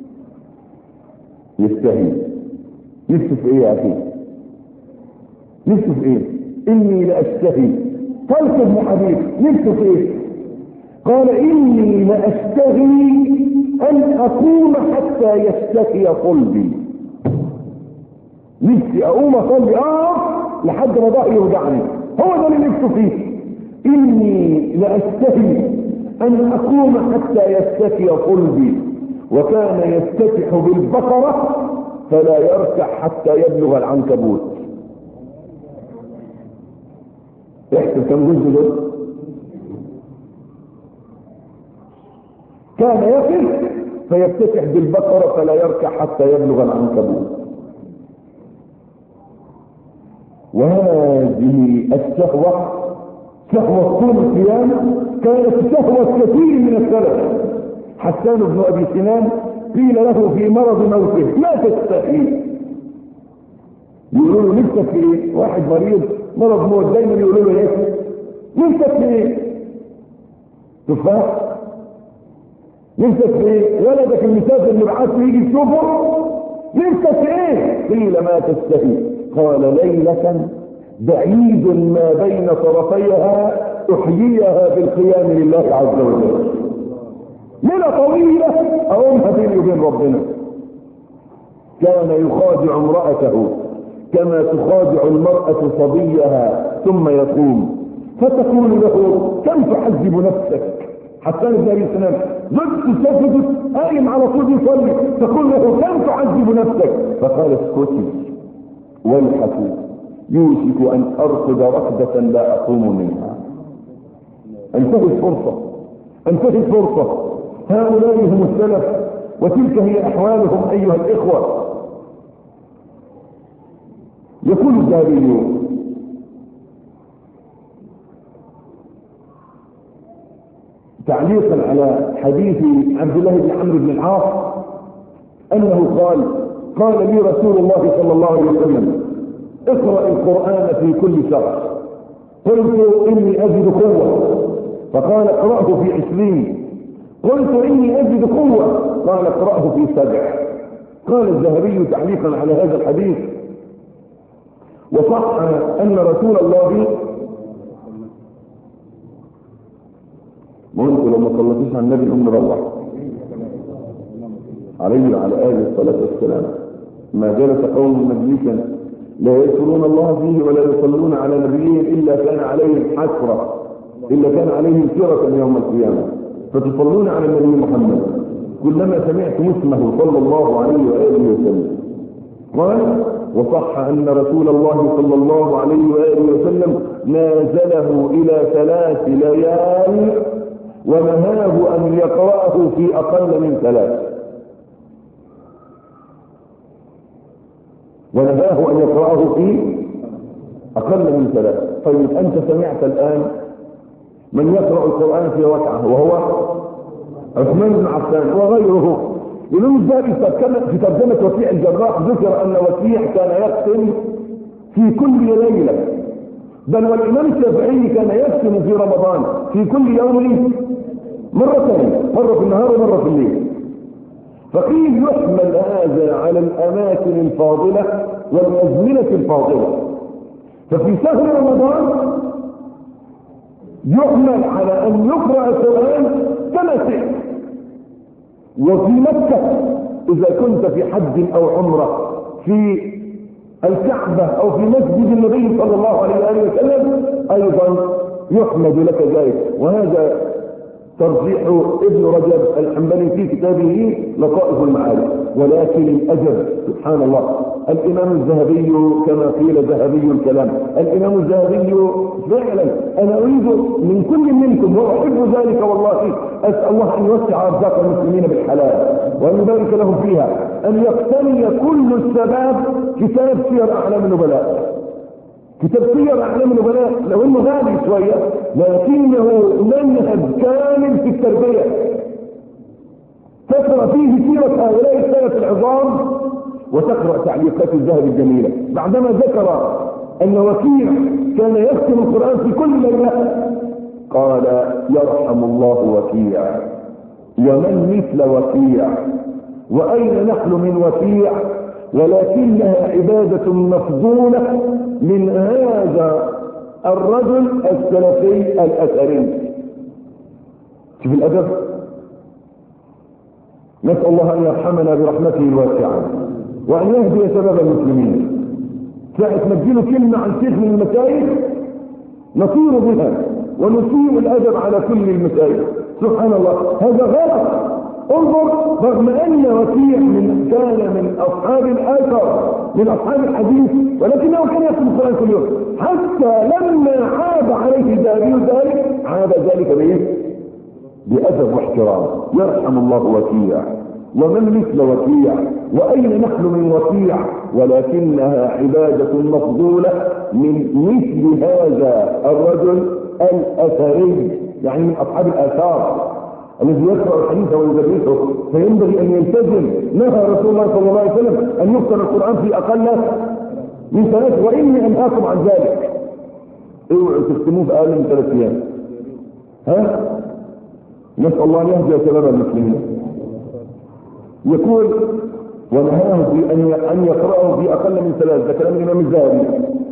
يستهي. نفسه في ايه يا اخي؟ نفسه في ايه؟ اني لاشتهي. طلق ابن حبيب نفسه في ايه؟ قال اني لاشتهي ان اقوم حتى يشتكي قلبي. نفسي اقوم اصلي اه لحد ما ضهري يوجعني. هو ده اللي نفسه فيه. اني لاشتهي ان اقوم حتى يشتكي قلبي. وكان يفتتح بالبقرة فلا يركع حتى يبلغ العنكبوت. احسن كم جزء دول؟ كان يقف فيفتتح بالبقرة فلا يركع حتى يبلغ العنكبوت. وهذه الشهوة، شهوة طول القيام، كانت شهوة كثير من السلف. حسان بن أبي سنان قيل له في مرض موته لا تستحي. يقولوا له نفسك في ايه؟ واحد مريض مرض موت دايما يقولوا له ايه؟ نفسك في ايه؟ تفاح؟ نفسك في ايه؟ ولدك المسافر اللي بعثه يجي يشوفه نفسك في ايه؟ قيل ما تستحي. قال ليلة بعيد ما بين طرفيها احييها بالقيام لله عز وجل. ليلة طويلة أقومها بيني وبين ربنا. كان يخادع امرأته كما تخادع المرأة صبيها ثم يقوم فتقول له كم تعذب نفسك. حسان بن أبي سنان زدت سجدت قائم على طول يصلي، تقول له كم تعذب نفسك. فقال اسكتي ويحك يوشك أن أرقد ركضة لا أقوم منها. انتهت الفرصة، انتهت الفرصة. هؤلاء هم السلف، وتلك هي أحوالهم أيها الإخوة. يقول الذهبي تعليقا على حديث عبد الله بن عمرو بن العاص أنه قال قال لي رسول الله صلى الله عليه وسلم اقرأ القرآن في كل شهر. قلت إني أجد قوة، فقال اقرأه في عشرين. قلت إني أجد قوة، قال اقرأه في سبع. قال الذهبي تعليقا على هذا الحديث وصح أن رسول الله ما انتوا لما صلتوش على النبي الأم روح عليه وعلى آله الصلاة والسلام ما جلس قوم مجلسا لا يذكرون الله فيه ولا يصلون على نبيهم إلا كان عليهم حسرة، إلا كان عليهم سيرة يوم القيامة. فتصلون على النبي محمد كلما سمعتم اسمه صلى الله عليه وآله وسلم. قال وصح أن رسول الله صلى الله عليه وآله وسلم نازله إلى ثلاث ليال ونهاه أن يقرأه في أقل من ثلاث ونهاه أن يقرأه في أقل من ثلاث. طيب أنت سمعت الآن من يقرأ القرآن في ركعة وهو عثمان بن عفان وغيره. الإمام الذهبي في ترجمة وكيع الجراح ذكر أن وكيع كان يختم في كل ليلة، بل والإمام الشافعي كان يختم في رمضان في كل يوم مرتين، مرة في النهار ومرة في الليل. فقيل يحمل هذا على الأماكن الفاضلة والأزمنة الفاضلة. ففي شهر رمضان يحمل على أن يقرأ القرآن كما شئت. وفي مكة إذا كنت في حج أو عمرة في الكعبة أو في مسجد النبي صلى الله عليه وآله وسلم أيضا يحمد لك ذلك. وهذا ترجيح ابن رجب الحنبلي في كتابه لطائف المعارف. ولكن الأجب سبحان الله الإمام الذهبي كما قيل ذهبي الكلام، الإمام الذهبي فعلا أنا أريد من كل منكم وأحب ذلك والله، أسأل الله أن يوسع أرزاق المسلمين بالحلال وأن يبارك لهم فيها، أن يقتني كل الشباب كتاب سير أعلام النبلاء. كتاب سير أعلام النبلاء لو إنه غالي شوية لكنه منهج كامل في التربية، تقرأ فيه سيرة هؤلاء السلف العظام وتقرأ تعليقات الذهبي الجميلة. بعدما ذكر أن وكيع كان يختم القرآن في كل ليلة قال يرحم الله وكيع ومن مثل وكيع وأين نحن من وكيع ولكنها عبادة مفضولة من هذا الرجل السلفي الأثري. شوف الأدب. نسأل الله أن يرحمنا برحمته الواسعة وأن يهدي شباب المسلمين. ساعة ما تجيله كلمة عن شيخ من المسائل نطير بها ونسيء الأدب على كل المسائل. سبحان الله هذا غلط. انظر رغم أن وكيع من كان من أصحاب الآثر من أصحاب الحديث ولكنه كان يكتب القرآن كل يوم، حتى لما عاب عليه الذهبي ذلك عاب ذلك بإيه؟ بأدب واحترام. يرحم الله وكيع ومن مثل وكيع وأين نحن من وكيع ولكنها عبادة مفضولة من مثل هذا الرجل الأثري، يعني من أصحاب الآثار الذي يقرأ الحديث ويدرسه. فينبغي أن يلتزم. نهى رسول الله صلى الله عليه وسلم أن يقرأ القرآن في أقل من ثلاث وإني أنهاكم عن ذلك. اوعوا تختموه في أقل من ثلاث أيام. ها؟ نسأل الله أن يهدي شباب المسلمين. يقول ونهاه أن يقرأه في أقل من ثلاث. ده كلام الإمام الذهبي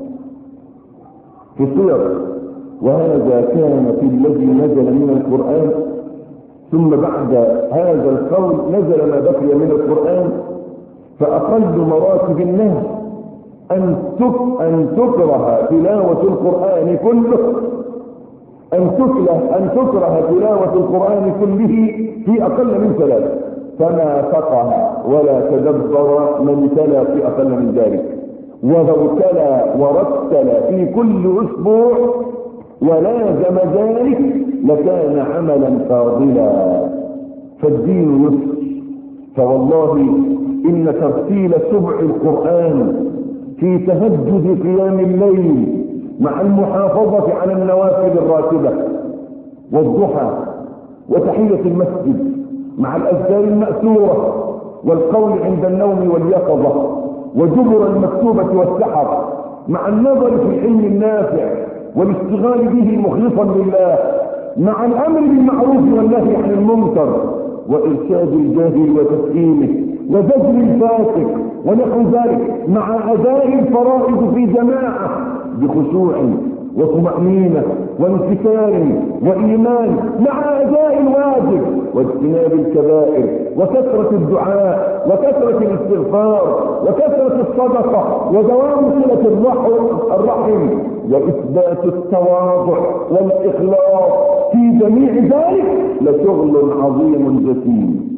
في السير. وهذا كان في الذي نزل من القرآن. ثم بعد هذا القول نزل ما بقي من القرآن. فأقل مراتب النهي أن أن تكره تلاوة القرآن كله أن تكره أن تكره تلاوة القرآن كله في أقل من ثلاث. فما فقه ولا تدبر من تلا في أقل من ذلك. ولو تلا ورتل في كل أسبوع ولازم ذلك لكان عملا فاضلا. فالدين يسر. فوالله إن ترتيل سبع القرآن في تهجد قيام الليل مع المحافظة على النوافل الراتبة والضحى وتحية المسجد مع الأذكار المأثورة والقول عند النوم واليقظة وجبر المكتوبة والسحر مع النظر في العلم النافع والاشتغال به مخلصا لله مع الأمر بالمعروف والنهي عن المنكر وإرشاد الجاهل وتفهيمه وزجر الفاسق ونحو ذلك مع أداء الفرائض في جماعة بخشوع وطمأنينة وانكسار وإيمان مع أداء الواجب واجتناب الكبائر وكثرة الدعاء وكثرة الاستغفار وكثرة الصدقة ودوام صلة الرحم وإثبات التواضع والإخلاص في جميع ذلك لشغل عظيم جسيم.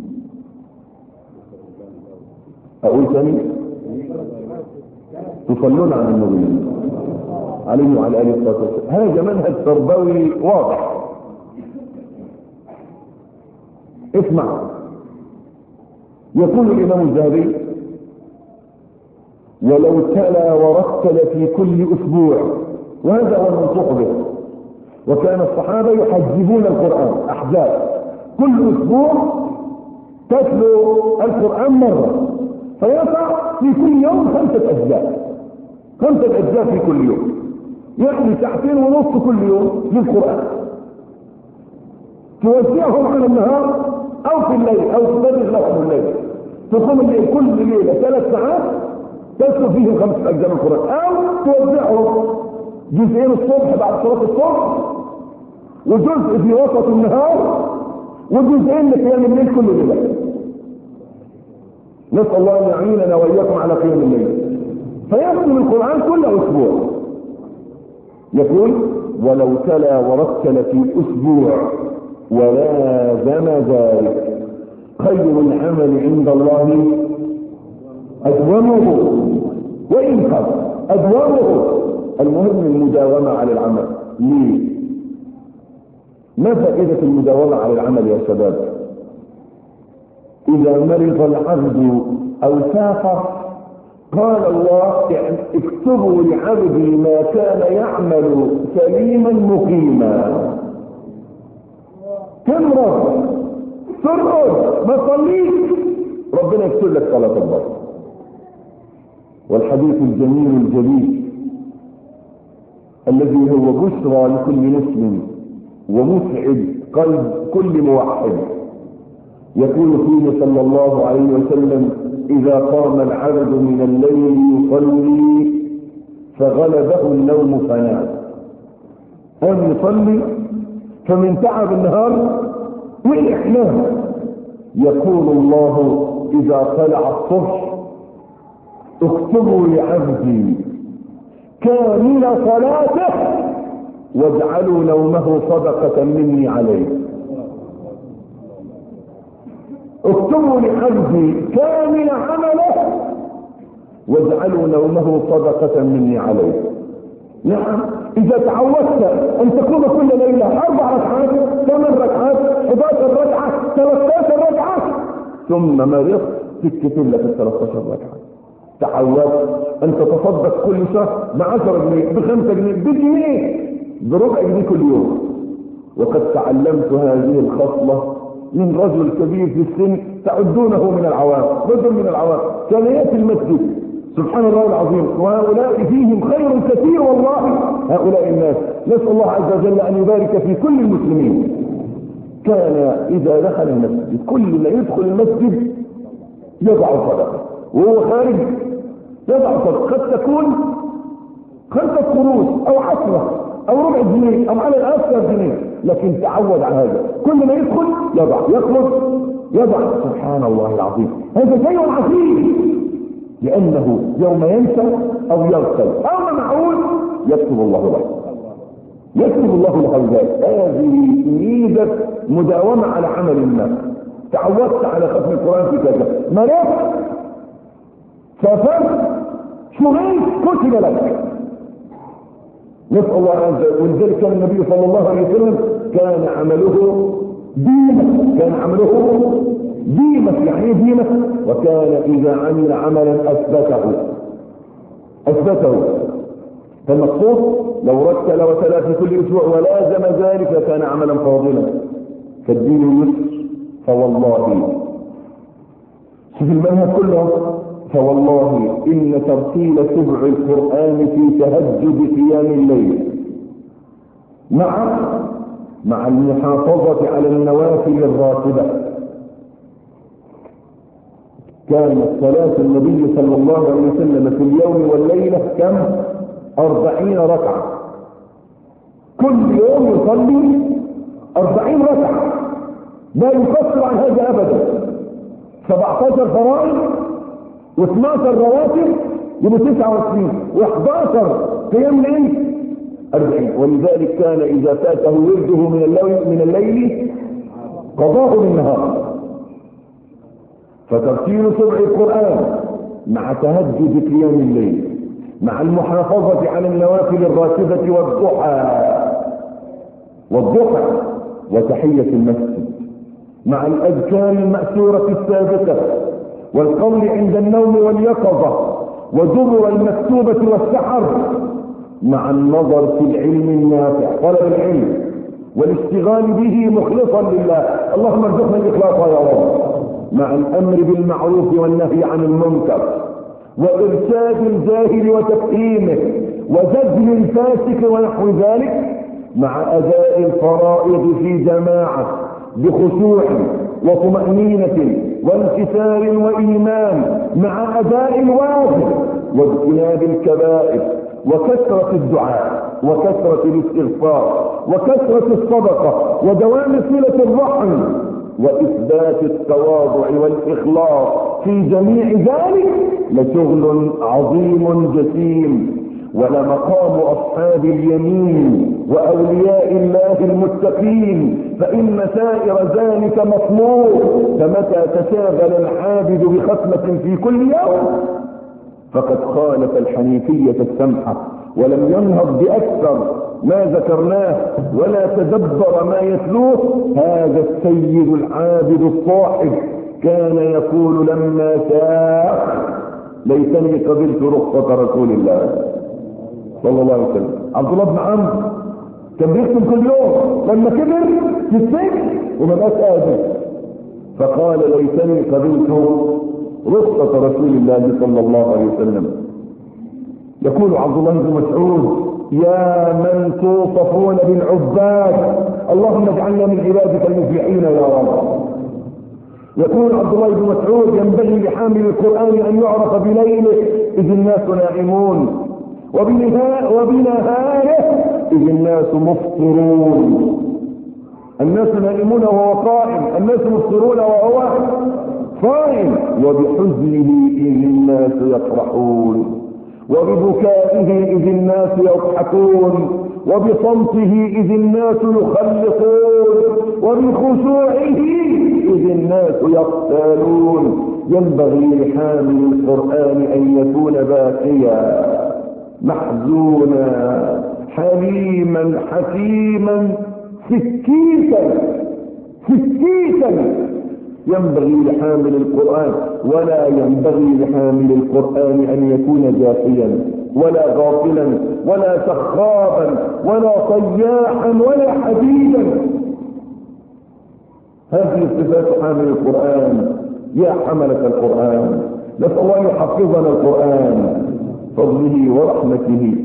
أقول ثاني تصلون على النبي عليه وعلى آله الصلاة والسلام. هذا منهج تربوي واضح. اسمع، يقول الإمام الذهبي: ولو تلا ورتل في كل أسبوع، وهذا هو المنطوق به، وكان الصحابة يحجبون القرآن أحزاب، كل أسبوع تتلو القرآن مرة، فيقع في كل يوم خمسة أجزاء، خمسة أجزاء في كل يوم، يعني ساعتين ونصف كل يوم للقرآن، توزعهم على النهار أو في الليل، أو تبلغ لهم الليل، تقوم الليل كل ليلة ثلاث ساعات تتلو فيهم خمسة أجزاء من القرآن، أو توزعهم جزئين الصبح بعد صلاة الصبح، وجزء في وسط النهار، وجزئين لقيام الليل كل ليلة. نسأل الله أن يعيننا وإياكم على قيام الليل. فيختم القرآن كل أسبوع. يقول: ولو تلا ورتل في أسبوع ولازم ذلك خير العمل عند الله أدومه وإن قل أدومه. المهم المداومة على العمل. ليه؟ ما فائدة المداومة على العمل يا شباب؟ إذا مرض العبد أو سافر قال الله: اكتبوا لعبدي ما كان يعمل سليما مقيما. تمرض ترقد ما تصليش، ربنا يكتب لك صلاة البر. والحديث الجميل الجليل الذي هو بشرى لكل مسلم ومسعد قلب كل موحد، يقول فيه صلى الله عليه وسلم: إذا قام العبد من الليل يصلي فغلبه النوم فنام. قام يصلي فمن تعب النهار وقع نام. يقول الله: إذا طلع الصبح اكتبوا لعبدي كامل صلاته واجعلوا نومه صدقة مني عليه. اكتبوا لعبدي كامل عمله واجعلوا نومه صدقة مني عليه. نعم، إذا تعودت أن تقوم كل ليلة أربع ركعات، ثمان ركعات، أحد عشر ركعة، ثلاث عشرة ركعة، ثم مرضت تكتب لك ثلاث عشرة ركعة. تعودت أن تتصدق كل شهر بعشرة جنيه، بخمسة جنيه، بجنيه، بربع جنيه كل يوم. وقد تعلمت هذه الخصلة من رجل كبير في السن تعدونه من العوام، رجل من العوام كان يأتي المسجد، سبحان الله العظيم، وهؤلاء فيهم خير كثير والله. هؤلاء الناس نسأل الله عز وجل أن يبارك في كل المسلمين. كان إذا دخل المسجد كل ما يدخل المسجد يضع صدقة، وهو خارج يضع صدقة، قد تكون خمسة قروش أو عشرة أو ربع جنيه أو على الأكثر جنيه، لكن تعود على هذا، كل ما يدخل يضع، يخرج يضع. سبحان الله العظيم، هذا شيء عظيم، لأنه يوم ينسى أو يغفل أو معقول يكتب الله له، يكتب الله له ذلك. هذه ميزة مداومة على عمل الناس. تعودت على ختم القرآن في كذا، مرضت، سافرت، شغلت، كتب لك. نسأل الله عز وجل. ولذلك كان النبي صلى الله عليه وسلم كان عمله ديمة، كان عمله ديمة، يعني ديمة، وكان إذا عمل عملا أثبته أثبته. فالمقصود لو رتل وتلا في كل أسبوع ولازم ذلك كان عملا فاضلا. فالدين يسر، فوالله شوف المنهج كله، فوالله إن ترتيل سبع القرآن في تهجد قيام الليل مع مع المحافظة على النوافل الراتبة. كانت صلاة النبي صلى الله عليه وسلم في اليوم والليلة كم؟ أربعين ركعة. كل يوم يصلي أربعين ركعة، لا يقصر عن هذا أبدا. سبعة عشر فرائض واثني عشر رواتب يبقى تسعة وعشرين، وإحدى عشر قيام ليل أربعين. ولذلك كان إذا فاته ورده من الليل من الليل قضاه بالنهار. فترتيل سبع القرآن مع تهجد قيام الليل مع المحافظة على النوافل الراتبة والضحى والضحى وتحية المسجد مع الأذكار المأثورة السابقة والقول عند النوم واليقظة ودبر المكتوبة والسحر، مع النظر في العلم النافع، طلب العلم والاشتغال به مخلصا لله، اللهم ارزقنا الإخلاص يا رب، مع الأمر بالمعروف والنهي عن المنكر وإرشاد الجاهل وتفهيمه وزجر الفاسق ونحو ذلك، مع أداء الفرائض في جماعة بخشوع وطمأنينة وانكسار وإيمان، مع أداء الواجب واجتناب الكبائر وكثرة الدعاء وكثرة الاستغفار وكثرة الصدقة ودوام صلة الرحم وإثبات التواضع والإخلاص في جميع ذلك لشغل عظيم جسيم، ولمقام أصحاب اليمين وأولياء الله المتقين، فإن سائر ذلك مطلوب. فمتى تشاغل العابد بختمة في كل يوم فقد خالف الحنيفية السمحة ولم ينهض بأكثر ما ذكرناه ولا تدبر ما يتلوه. هذا السيد العابد الصاحب كان يقول لما شاء ليتني قبلت رخصة رسول الله صلى الله عليه وسلم. عبد الله بن عمرو كان بيختم كل يوم، لما كبر في السجن وما بقاش قادر فقال ليتني قبلت رخصة رسول الله صلى الله عليه وسلم. يقول عبد الله بن مسعود يا من توصفون بالعباد اللهم اجعلنا من عبادك المفلحين يا رب. يقول عبد الله بن مسعود ينبغي لحامل القرآن أن يعرف بليله إذ الناس نائمون وبنهاره إذ الناس مفطرون. الناس نائمون وهو قائم، الناس مفطرون وهو صائم، وبحزنه إذ الناس يفرحون، وببكائه إذ الناس يضحكون، وبصمته إذ الناس يخلصون، وبخشوعه إذ الناس يقتالون. ينبغي لحامل القرآن أن يكون باكيا محزونا حليما حكيما سكيتا سكيتا. ينبغي لحامل القرآن ولا ينبغي لحامل القرآن أن يكون جافيا ولا غافلا ولا سخابا ولا طياحا ولا حديدا. هذه صفات حامل القرآن. يا حملة القرآن نسأل الله أن يحفظنا القرآن فضله ورحمته.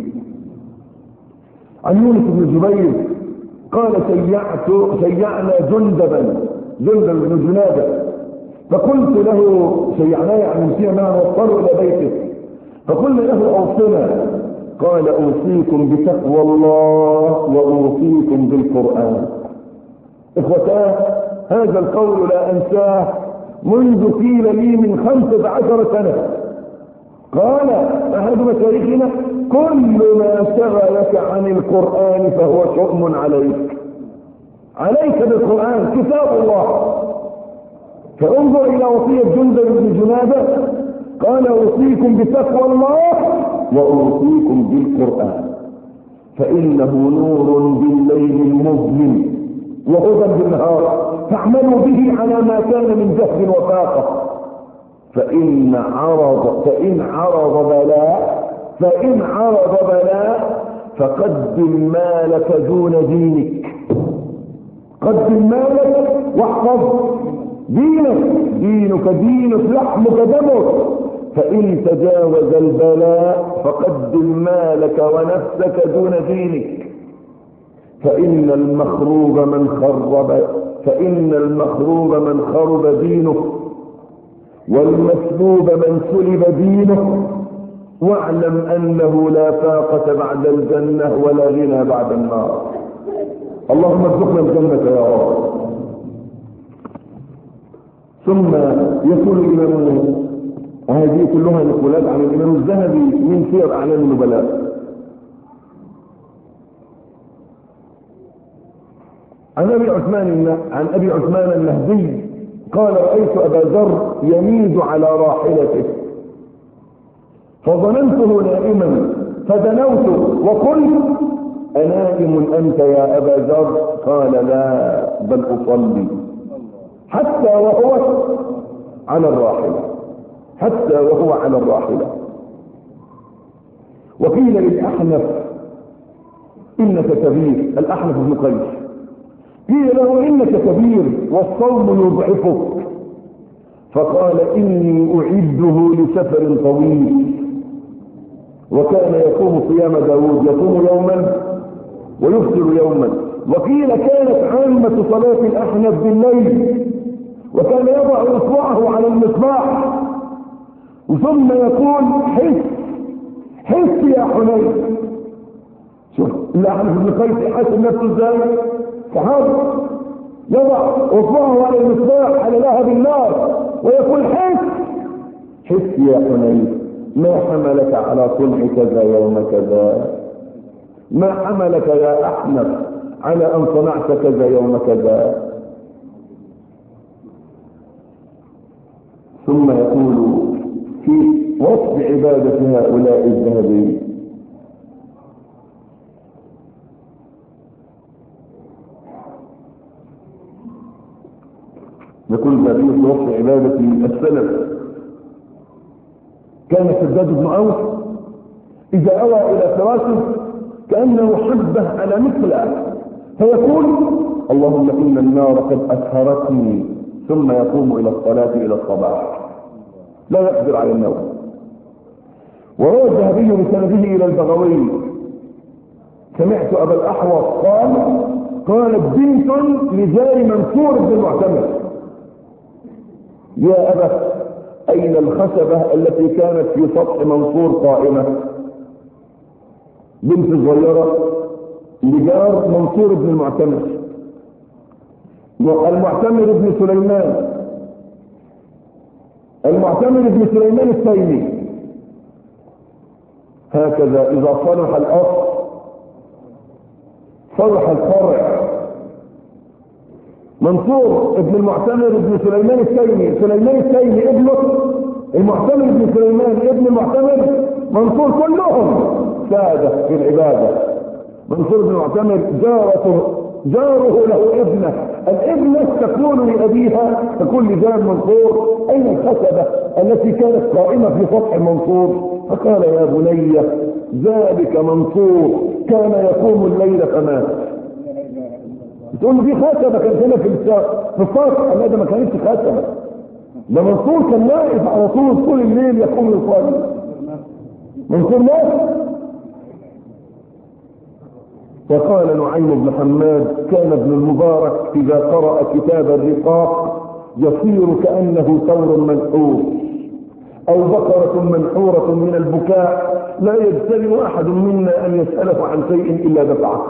عن يونس بن جبير قال شيعت شيعنا جندبا جندب بن جنادة فقلت له شيعناه يعني نسينا معه وصلوا إلى بيته فقلنا له أوصنا قال أوصيكم بتقوى الله وأوصيكم بالقرآن. إخوتاه هذا القول لا أنساه منذ قيل لي من خمسة عشر سنة. قال أحد مشايخنا كل ما شغلك عن القرآن فهو شؤم عليك عليك بالقرآن كتاب الله. فانظر إلى وصية جندب بن جنادة قال أوصيكم بتقوى الله وأوصيكم بالقرآن فإنه نور بالليل المظلم وهدى بالنهار فاعملوا به على ما كان من جهل وفاقة. فإن عرض فإن عرض بلاء فإن عرض بلاء فقدم مالك دون دينك. قدم مالك واحفظ دينك، دينك دينك لحمك دمك. فإن تجاوز البلاء فقدم مالك ونفسك دون دينك. فإن المخروب من خرب فإن المخروب من خرب دينه والمسلوب من سلب دينه. واعلم أنه لا فاقة بعد الجنة ولا غنى بعد النار. اللهم ارزقنا الجنة يا رب. ثم يقول الإمام وهذه كلها نقولات عن الإمام الذهبي من سير أعلام النبلاء عن أبي عثمان عن أبي عثمان النهدي قال رأيت أبا ذر يميد على راحلته فظننته نائما فدنوت وقلت أنائم أنت يا أبا ذر؟ قال لا بل أصلي. حتى وهو على الراحلة حتى وهو على الراحلة. وقيل للأحنف إنك كبير، الأحنف بن قيس قيل له إنك كبير والصوم يضعفك، فقال إني أعده لسفر طويل. وكان يقوم صيام داود، يقوم يوما ويفطر يوما. وقيل كانت عامة صلاة الأحنف بالليل، وكان يضع إصبعه على المصباح ثم يقول حس حس يا حنين. شوف الأحنف بن قيس يحاسب نفسه ازاي؟ صحابي يضع إصبعه على المصباح على لهب النار ويقول حس حس يا حنين، ما حملك على صنع كذا يوم كذا؟ ما حملك يا أحنف على أن صنعت كذا يوم كذا؟ ثم يقول في وصف عبادة هؤلاء الذهبين يقول النبي في وصف عبادة السلف كان شداد بن أوس إذا أوى إلى فراشه كأنه حبه على مثله فيقول اللهم إن النار قد أسهرتني، ثم يقوم إلى الصلاة إلى الصباح لا يقدر على النوم. وروى الذهبي بسنده إلى البغوي سمعت أبا الأحوص قال قالت بنت لجار منصور بن المعتمر يا أبا أين الخشبة التي كانت في سطح منصور قائمة؟ بنت صغيرة لجار منصور بن المعتمر، المعتمر بن سليمان المعتمر بن سليمان التيمي. هكذا إذا صلح الأصل صلح الفرع. منصور ابن المعتمر بن سليمان التيمي، سليمان التيمي ابنه المعتمر بن سليمان ابن المعتمر منصور، كلهم سادة في العبادة. منصور بن المعتمر جارته جاره له ابنة، الابنة تكون لأبيها تكون لجار منصور أين الخشبة التي كانت قائمة في سطح منصور؟ فقال يا بني ذلك منصور كان يقوم الليل فمات. تقول له في خشبة كانت هنا في السطح، لا ده ما كانتش خشبة، ده منصور كان واقف على طول طول الليل يقوم يصلي. منصور مات. وقال نعيم بن حماد كان ابن المبارك إذا قرأ كتاب الرقاق يصير كأنه ثور منحور أو بقرة منحورة من البكاء، لا يجترئ أحد منا أن يسأله عن شيء إلا دفعه.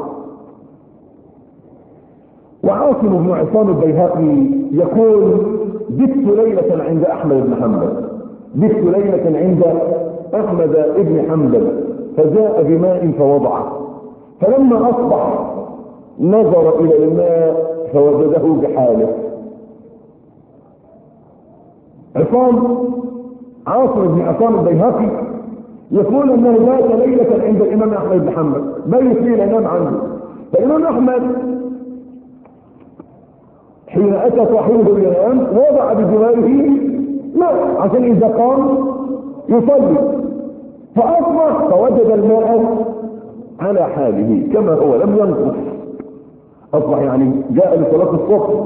وعاصم بن عصام البيهقي يقول بت ليلة عند أحمد بن حنبل بت ليلة عند أحمد بن حنبل فجاء بماء فوضعه، فلما أصبح نظر إلى الماء فوجده بحاله. عصام عاصم بن عصام البيهقي يقول أنه مات ليلة عند الإمام أحمد بن حنبل، بيت ليلة نام عنه. فالإمام أحمد حين أتى صاحبه ينام وضع بجواره ماء عشان إذا قام يصلي، فأصبح فوجد الماء على حاله كما هو لم ينقص، أصبح يعني جاء لصلاة الصبح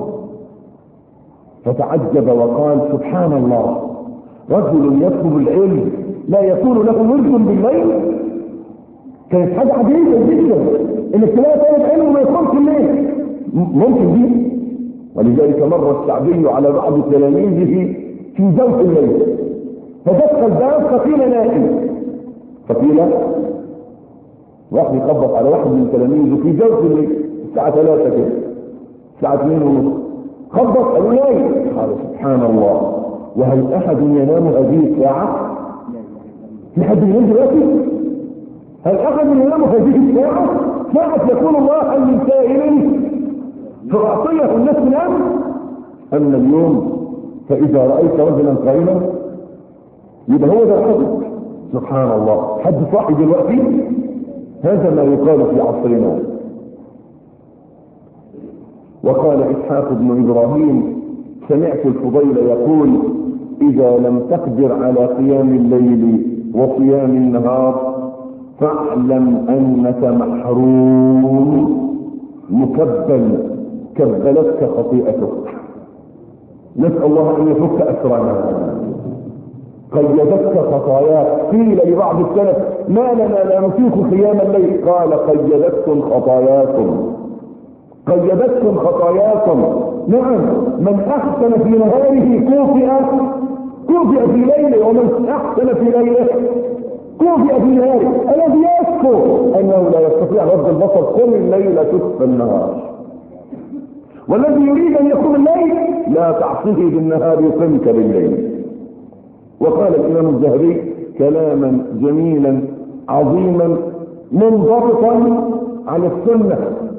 فتعجب وقال سبحان الله، رجل يطلب العلم لا يكون له ورد بالليل. كانت حاجة عجيبة جدا انك تلاقي طالب علم وما يقومش الليل، ممكن دي. ولذلك مر الشعبي على بعض تلاميذه في جوف الليل فدق الباب فقيل نائم، فقيل واحد يخبط على واحد من تلاميذه في جوف الليل الساعة ثلاثة كده الساعة اثنين ونص، خبط قالوا نايم. قال سبحان الله، وهل أحد ينام هذه الساعة؟ في حد ينام دلوقتي؟ هل أحد ينام هذه الساعة؟ ساعة يكون الله من سائل فأعطيه الناس نام. أما اليوم فإذا رأيت رجلا قائما يبقى هو ده الحدث. سبحان الله، حد صاحي دلوقتي؟ هذا ما يقال في عصرنا. وقال إسحاق بن إبراهيم سمعت الفضيل يقول إذا لم تقدر على قيام الليل وصيام النهار فاعلم أنك محروم مكبل كبلتك خطيئتك. نسأل الله أن يفك أسرنا. قيدتك خطاياك. قيل لبعض السلف ما لنا لا نطيق قيام الليل؟ قال قيدتكم خطاياكم. قيدتكم خطاياكم. نعم، من أحسن في نهاره كوفئ كوفئ في ليله، ومن أحسن في ليله كوفئ في نهاره. الذي يشكو أنه لا يستطيع رد البصر قم الليل تسفى النهار، والذي يريد أن يقوم الليل لا تعصيه بالنهار يقمك بالليل. وقال الإمام الذهبي كلاما جميلا عظيما منضبطا على السنة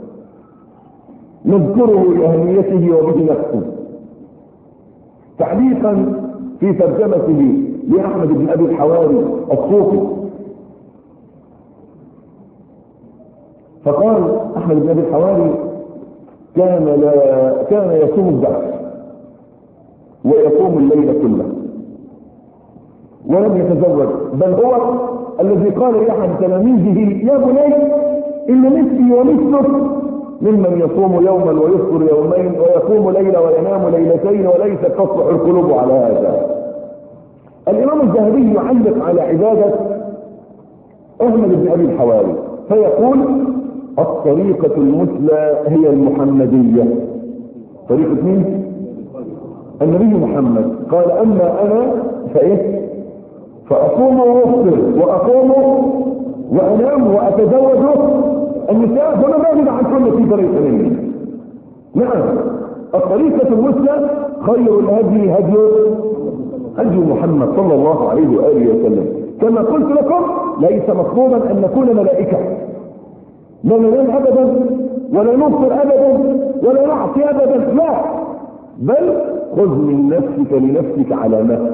نذكره لأهميته وبه نفسه. تعليقا في ترجمته لأحمد بن أبي الحواري الصوفي، فقال أحمد بن أبي الحواري كان لا كان يصوم الدهر ويقوم الليل كله ولم يتزوج، بل هو الذي قال لأحد تلاميذه يا بني إن مثلي ومثلك ممن يصوم يوما ويفطر يومين ويقوم ليلة وينام ليلتين وليست تصلح القلوب على هذا. الإمام الذهبي يعلق على عبادة أحمد بن أبي الحواري فيقول الطريقة المثلى هي المحمدية. طريقة مين؟ النبي محمد. قال أما أنا فإيه؟ فأصوم وأفطر وأقوم وأنام وأتزوج النساء فلا بأبد عن كل في طريقة مني. نعم، الطريقة المثلى خير الهدي هدي هدي محمد صلى الله عليه وآله وسلم. كما قلت لكم ليس مطلوبا أن نكون ملائكة، لا ننام أبدا ولا نفطر أبدا ولا نعصي أبدا، لا، بل خذ من نفسك لنفسك على نفس.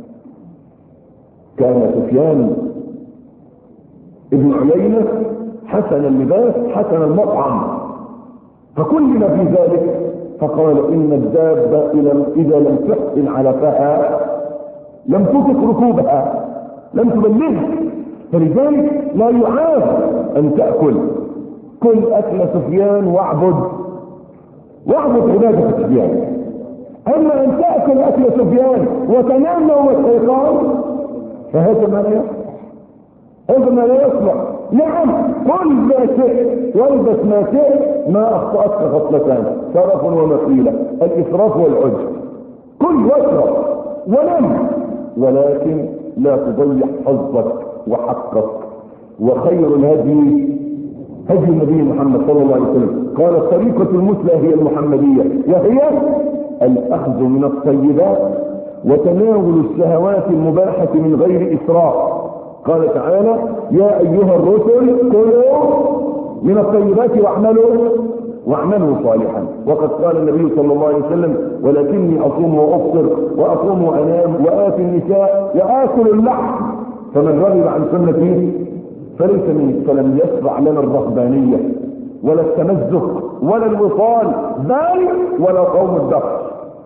كان سفيان ابن عيينة حسن اللباس حسن المطعم، فكلنا في ذلك، فقال إن الدابة إذا لم تحسن علفها لم تطق ركوبها، لم تبلغ، فلذلك لا يعاب أن تأكل. كل أكل سفيان واعبد واعبد عبادة سفيان. أما أن تأكل أكل سفيان وتنام نوم الشيطان فهذا ما لا يصلح، هذا ما لا يصلح. نعم، كل ما شئت والبس ما شئت، ما أخطأتك خصلتان شرف ومخيلة، الإسراف والعجب. كل واشرب ونم، ولكن لا تضيع حظك وحقك. وخير الهدي هدي النبي محمد صلى الله عليه وسلم. قال الطريقة المثلى هي المحمدية، وهي الأخذ من الطيبات وتناول الشهوات المباحة من غير إسراف. قال تعالى يا أيها الرسل كلوا من الطيبات واعملوا واعملوا صالحا. وقد قال النبي صلى الله عليه وسلم ولكني أصوم وأفطر وأصوم وأنام وآتي النساء وآكل اللحم، فمن رغب عن سنتي فليس مني. فلم يشرع لنا الرهبانية ولا التمزق ولا الوصال، بل ولا قوم الدهر.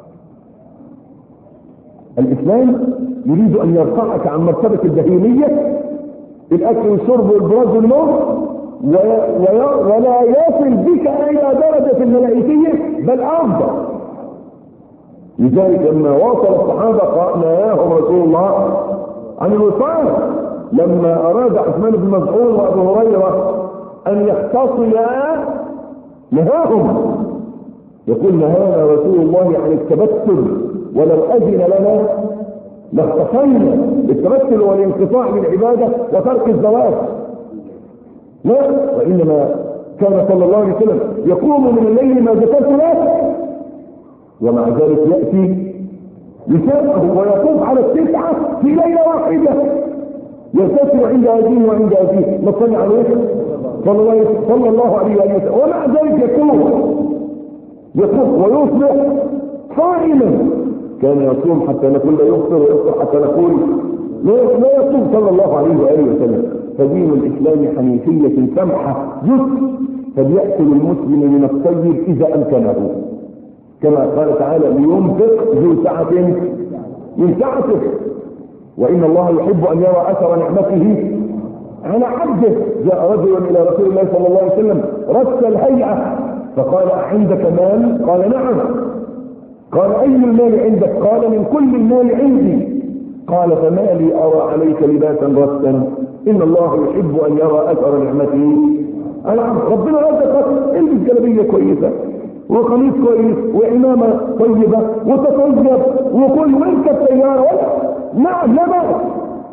الإسلام يريد أن يرفعك عن مرتبة البهيمية، الأكل والشرب والبراز والنوم، ولا يصل بك إلى درجة الملائكية بل أفضل. لذلك لما واصل الصحابة نهاهم رسول الله عن الوصال، لما أراد عثمان بن مسعود وأبو هريرة أن يختصيا نهاهم، يقول نهانا رسول الله عن التبتل ولو أذن لنا لاختصينا. التبتل والانقطاع من العبادة وترك الزواج، لا، وإنما كان صلى الله عليه وسلم يقوم من الليل ما ذكرت له، ومع ذلك يأتي لسانه ويقوم على التسعة في ليلة واحدة، يرتفع عند أبيه وعند أبيه نصلي عليه صلى الله عليه وسلم، ومع ذلك يقوم يقوم ويصبح صائما. كان يصوم حتى نقول لا يفطر ويفطر حتى نقول لا يصوم صلى الله عليه وآله وسلم. فدين الإسلام حنيفية سمحة جزء، فليأكل المسلم من الطيب إذا أمكنه. كما قال تعالى لينفق ذو سعة من سعته، وإن الله يحب أن يرى أثر نعمته على عبده. جاء رجل إلى رسول الله صلى الله عليه وسلم رث الهيئة فقال عندك مال؟ قال نعم. قال أي المال عندك؟ قال من كل المال عندي. قال فما لي أرى عليك لباسا رثا؟ إن الله يحب أن يرى أثر نعمته على عبده. ربنا رزقك البس جلابية كويسة وقميص كويس وإمامة طيبة وتطيب وكل وانت السيارة ولا نعم لا بأس،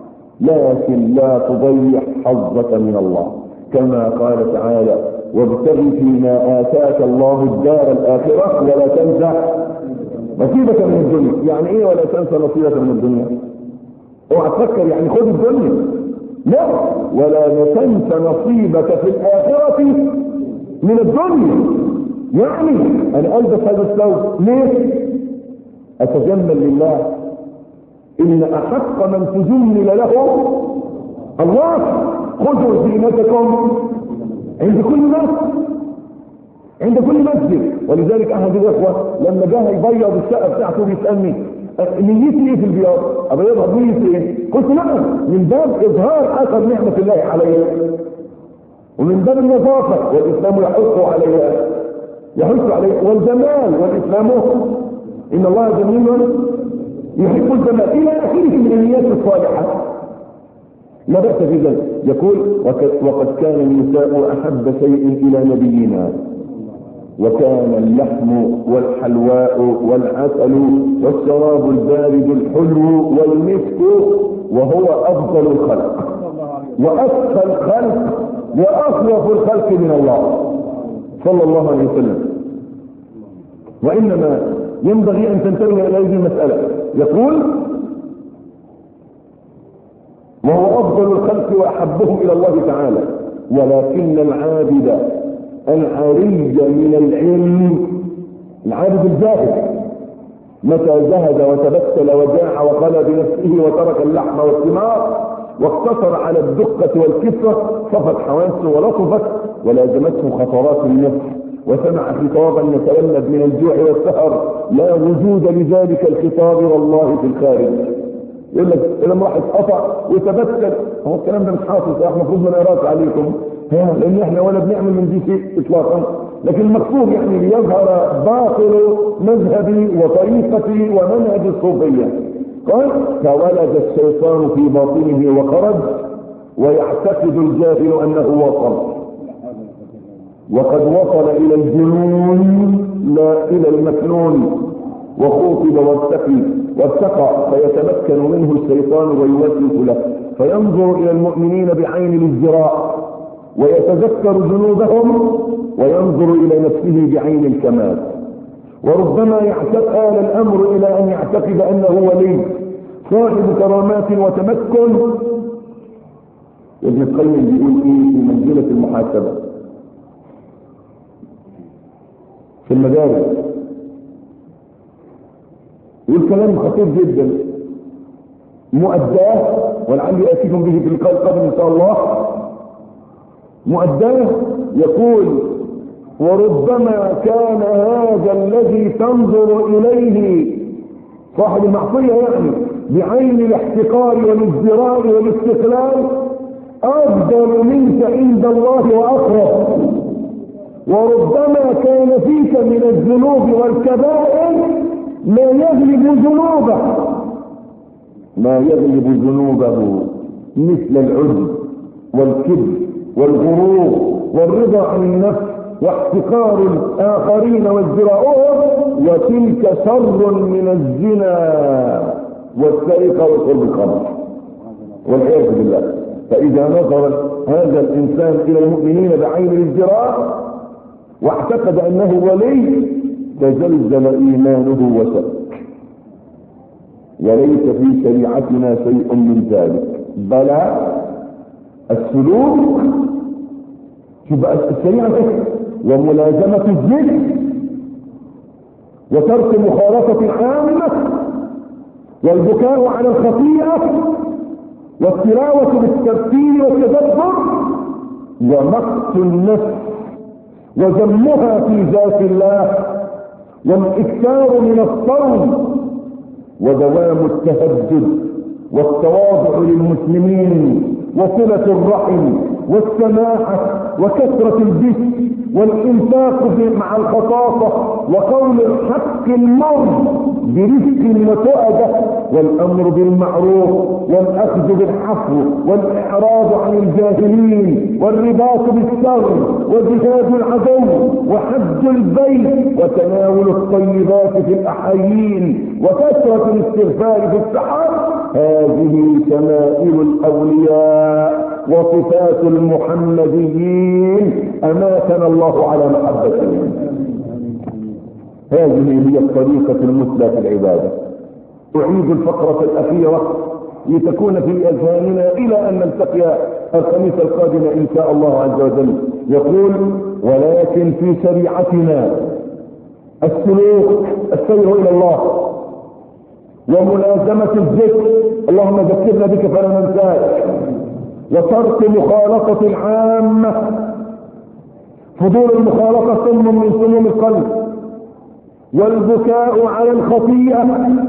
لكن لا تضيع حظك من الله، كما قال تعالى وابتغ فيما آتاك الله الدار الآخرة ولا تنسى نصيبك من الدنيا. يعني ايه ولا تنسى نصيبك من الدنيا؟ اوعى تفكر يعني خد الدنيا، لا، ولا تنسى نصيبك في الآخرة من الدنيا. يعني انا البس هذا الثوب ليه؟ اتجمل لله. ان احق من تجمل له الله. خذوا زينتكم عند كل مسجد، عند كل مسجد. ولذلك احد الاخوه لما جاء يبيض الشقه بتاعته بيسالني نيتي ايه في البياض؟ ابيضها بنيتي ايه؟ قلت لا، من باب اظهار اثر نعمه الله عليها، ومن باب النظافه، والاسلام يحث عليها يحث عليها، والجمال، والاسلام ان الله جميل يحب الجمال الى اخره من النيات الصالحه. لا بأس في ذلك. يقول وقد كان النساء احب شيء الى نبينا، وكان اللحم والحلواء والعسل والشراب البارد الحلو والمسك، وهو افضل الخلق واتقى الخلق واخوف الخلق من الله صلى الله عليه وسلم. وانما ينبغي ان تنتبه الى هذه المساله. يقول وهو افضل الخلق واحبهم الى الله تعالى، ولكن العابد العري من العلم، العابد الزاهد متى زهد وتبتل وجاع وقلى بنفسه وترك اللحم والثمار واقتصر على الدقة والكسرة صفت حواسه ولطفت ولازمته خطرات النفس وسمع خطابا يتولد من الجوع والسهر لا وجود لذلك الخطاب والله في الخارج. يقول لك لما راح اتقطع وتبتل، هو الكلام ده مش حاصل، احنا المفروض ما نقراش عليكم لان احنا ولا بنعمل من دي شيء اطلاقا، لكن المقصود يعني ليظهر باطل مذهبي وطريقتي ومنهج الصوفيه. قال فولد الشيطان في باطنه وخرج ويعتقد الجاهل انه وصل، وقد وصل الى الجنون لا الى المكنون، وخوطب واتقي واتقى فيتمكن منه الشيطان ويوسوس له فينظر الى المؤمنين بعين الازدراء ويتذكر ذنوبهم وينظر الى نفسه بعين الكمال. وربما يحتاج الامر الى ان يعتقد انه ولي صاحب كرامات وتمكن. ابن القيم بيقول ايه في منزله المحاسبه في المدارس؟ يقول كلام خطير جدا مؤداه، ولعلي اتيكم به في اللقاء القادم ان شاء الله. مؤداه يقول وربما كان هذا الذي تنظر اليه صاحب المعصيه يعني بعين الاحتقار والازدراء والاستقلال افضل منك عند الله واقرب، وربما كان فيك من الذنوب والكبائر ما يغلب ذنوبه ما يغلب ذنوبه مثل العجب والكبر والغرور والرضا عن النفس واحتقار الآخرين وازدراؤهم، وتلك شر من الزنا والسرقة وشرب الخمر والعياذ بالله. فإذا نظر هذا الإنسان إلى المؤمنين بعين الازدراء واعتقد أنه ولي تزلزل إيمانه وشك، وليس في شريعتنا شيء من ذلك، بلى السلوك تبقى الشريعة وملازمة الذكر وترك مخالفة العامة والبكاء على الخطيئة والتلاوة بالترتيل والتدبر ومقت النفس وذمها في ذات الله والاكثار من الصوم ودوام التهجد والتواضع للمسلمين وصلة الرحم والسماحة وكثرة البث والإنفاق مع الخطاطة وقول الحق المر برفق وتؤدة والأمر بالمعروف والأخذ بالحفو والإعراض عن الجاهلين والرباط بالشر وجهاد العدو وحج البيت وتناول الطيبات في الأحايين وكثرة الاستغفار في السحر. هذه شمائل الأولياء وصفات المحمديين أماتنا الله على محبتهم. هذه هي الطريقة المثلى في العبادة. أعيد الفقرة الأخيرة لتكون في أذهاننا إلى أن نلتقي الخميس القادم إن شاء الله عز وجل. يقول ولكن في شريعتنا السلوك السير إلى الله وملازمة الذكر اللهم ذكرنا بك فلا ننساك وترك مخالطة العامة. فضول المخالطة سم من سموم القلب والبكاء على الخطيئة.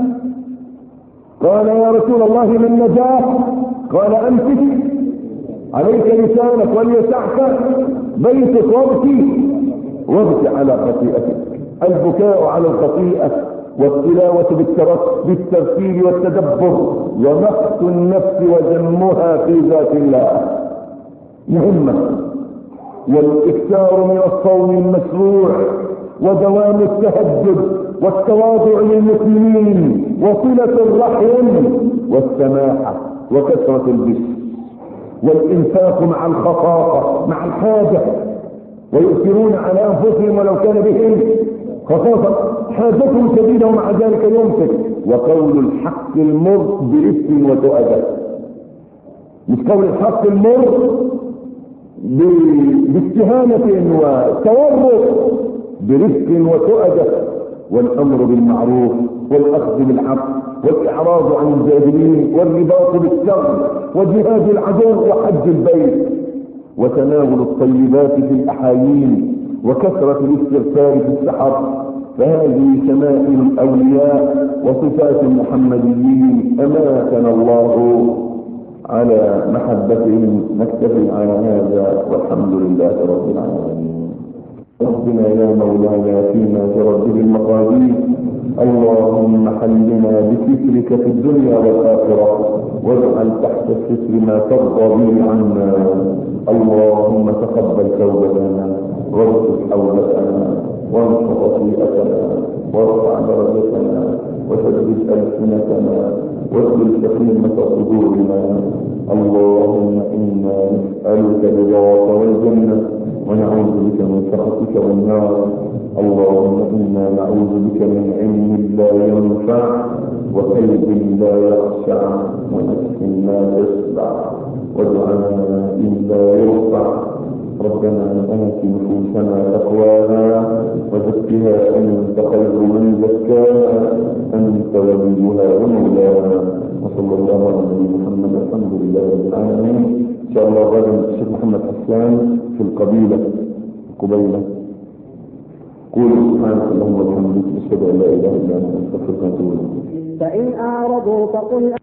قال يا رسول الله ما النجاة؟ قال أمسك عليك لسانك وليسعك بيتك وابكي وابكي على خطيئتك. البكاء على الخطيئة والتلاوة بالترتيب والتدبر ومقت النفس وذمها في ذات الله مهمة. والاكثار من الصوم المشروع ودوام التهجد والتواضع للمسلمين وصلة الرحم والسماحة وكثرة البشر والإنفاق مع الخطاطة مع الحاجة ويؤثرون على أنفسهم ولو كان بهم خصوصا حاجتهم شديدة ومع ذلك ينفق. وقول الحق المر بإثم وتؤدى مش قول الحق المر باستهانة وتورط برفق وتؤدى والأمر بالمعروف والأخذ بالحق والإعراض عن الجاهلين والرباط بالشر وجهاد العدو وحج البيت وتناول الطيبات في الأحايين وكثرة الاستغفار في السحر. فهذه شمائل الأولياء وصفات المحمديين أماتنا الله على محبتهم. نكتفي على هذا والحمد لله رب العالمين. ربنا يا مولانا فيما جرت به المقادير اللهم حلنا بسترك في الدنيا والآخرة واجعل تحت الستر ما ترضى به عنا. اللهم تقبل توبتنا واغفر حوبتنا وانصر خطيئتنا وارفع درجتنا وثبت ألسنتنا واغفر سخيمة صدورنا. اللهم إنا نسألك رضاك والجنة ونعوذ بك من سخطك والنار. اللهم إنا نعوذ بك من علم لا ينفع وقلب لا يخشع ونفس لا تشبع ودعاء لا يرفع. ربنا آت نفوسنا تقواها وزكها أنت خير من زكاها أنت وليها ومولاها. وصلى الله على نبينا محمد الحمد لله رب العالمين. إن شاء الله غدا الشيخ محمد حسان في القبيلة قبيلة. قولوا سبحانك اللهم وبحمدك أشهد أن لا إله إلا أنت أستغفرك وأتوب إليك. فإن أعرضوا فقل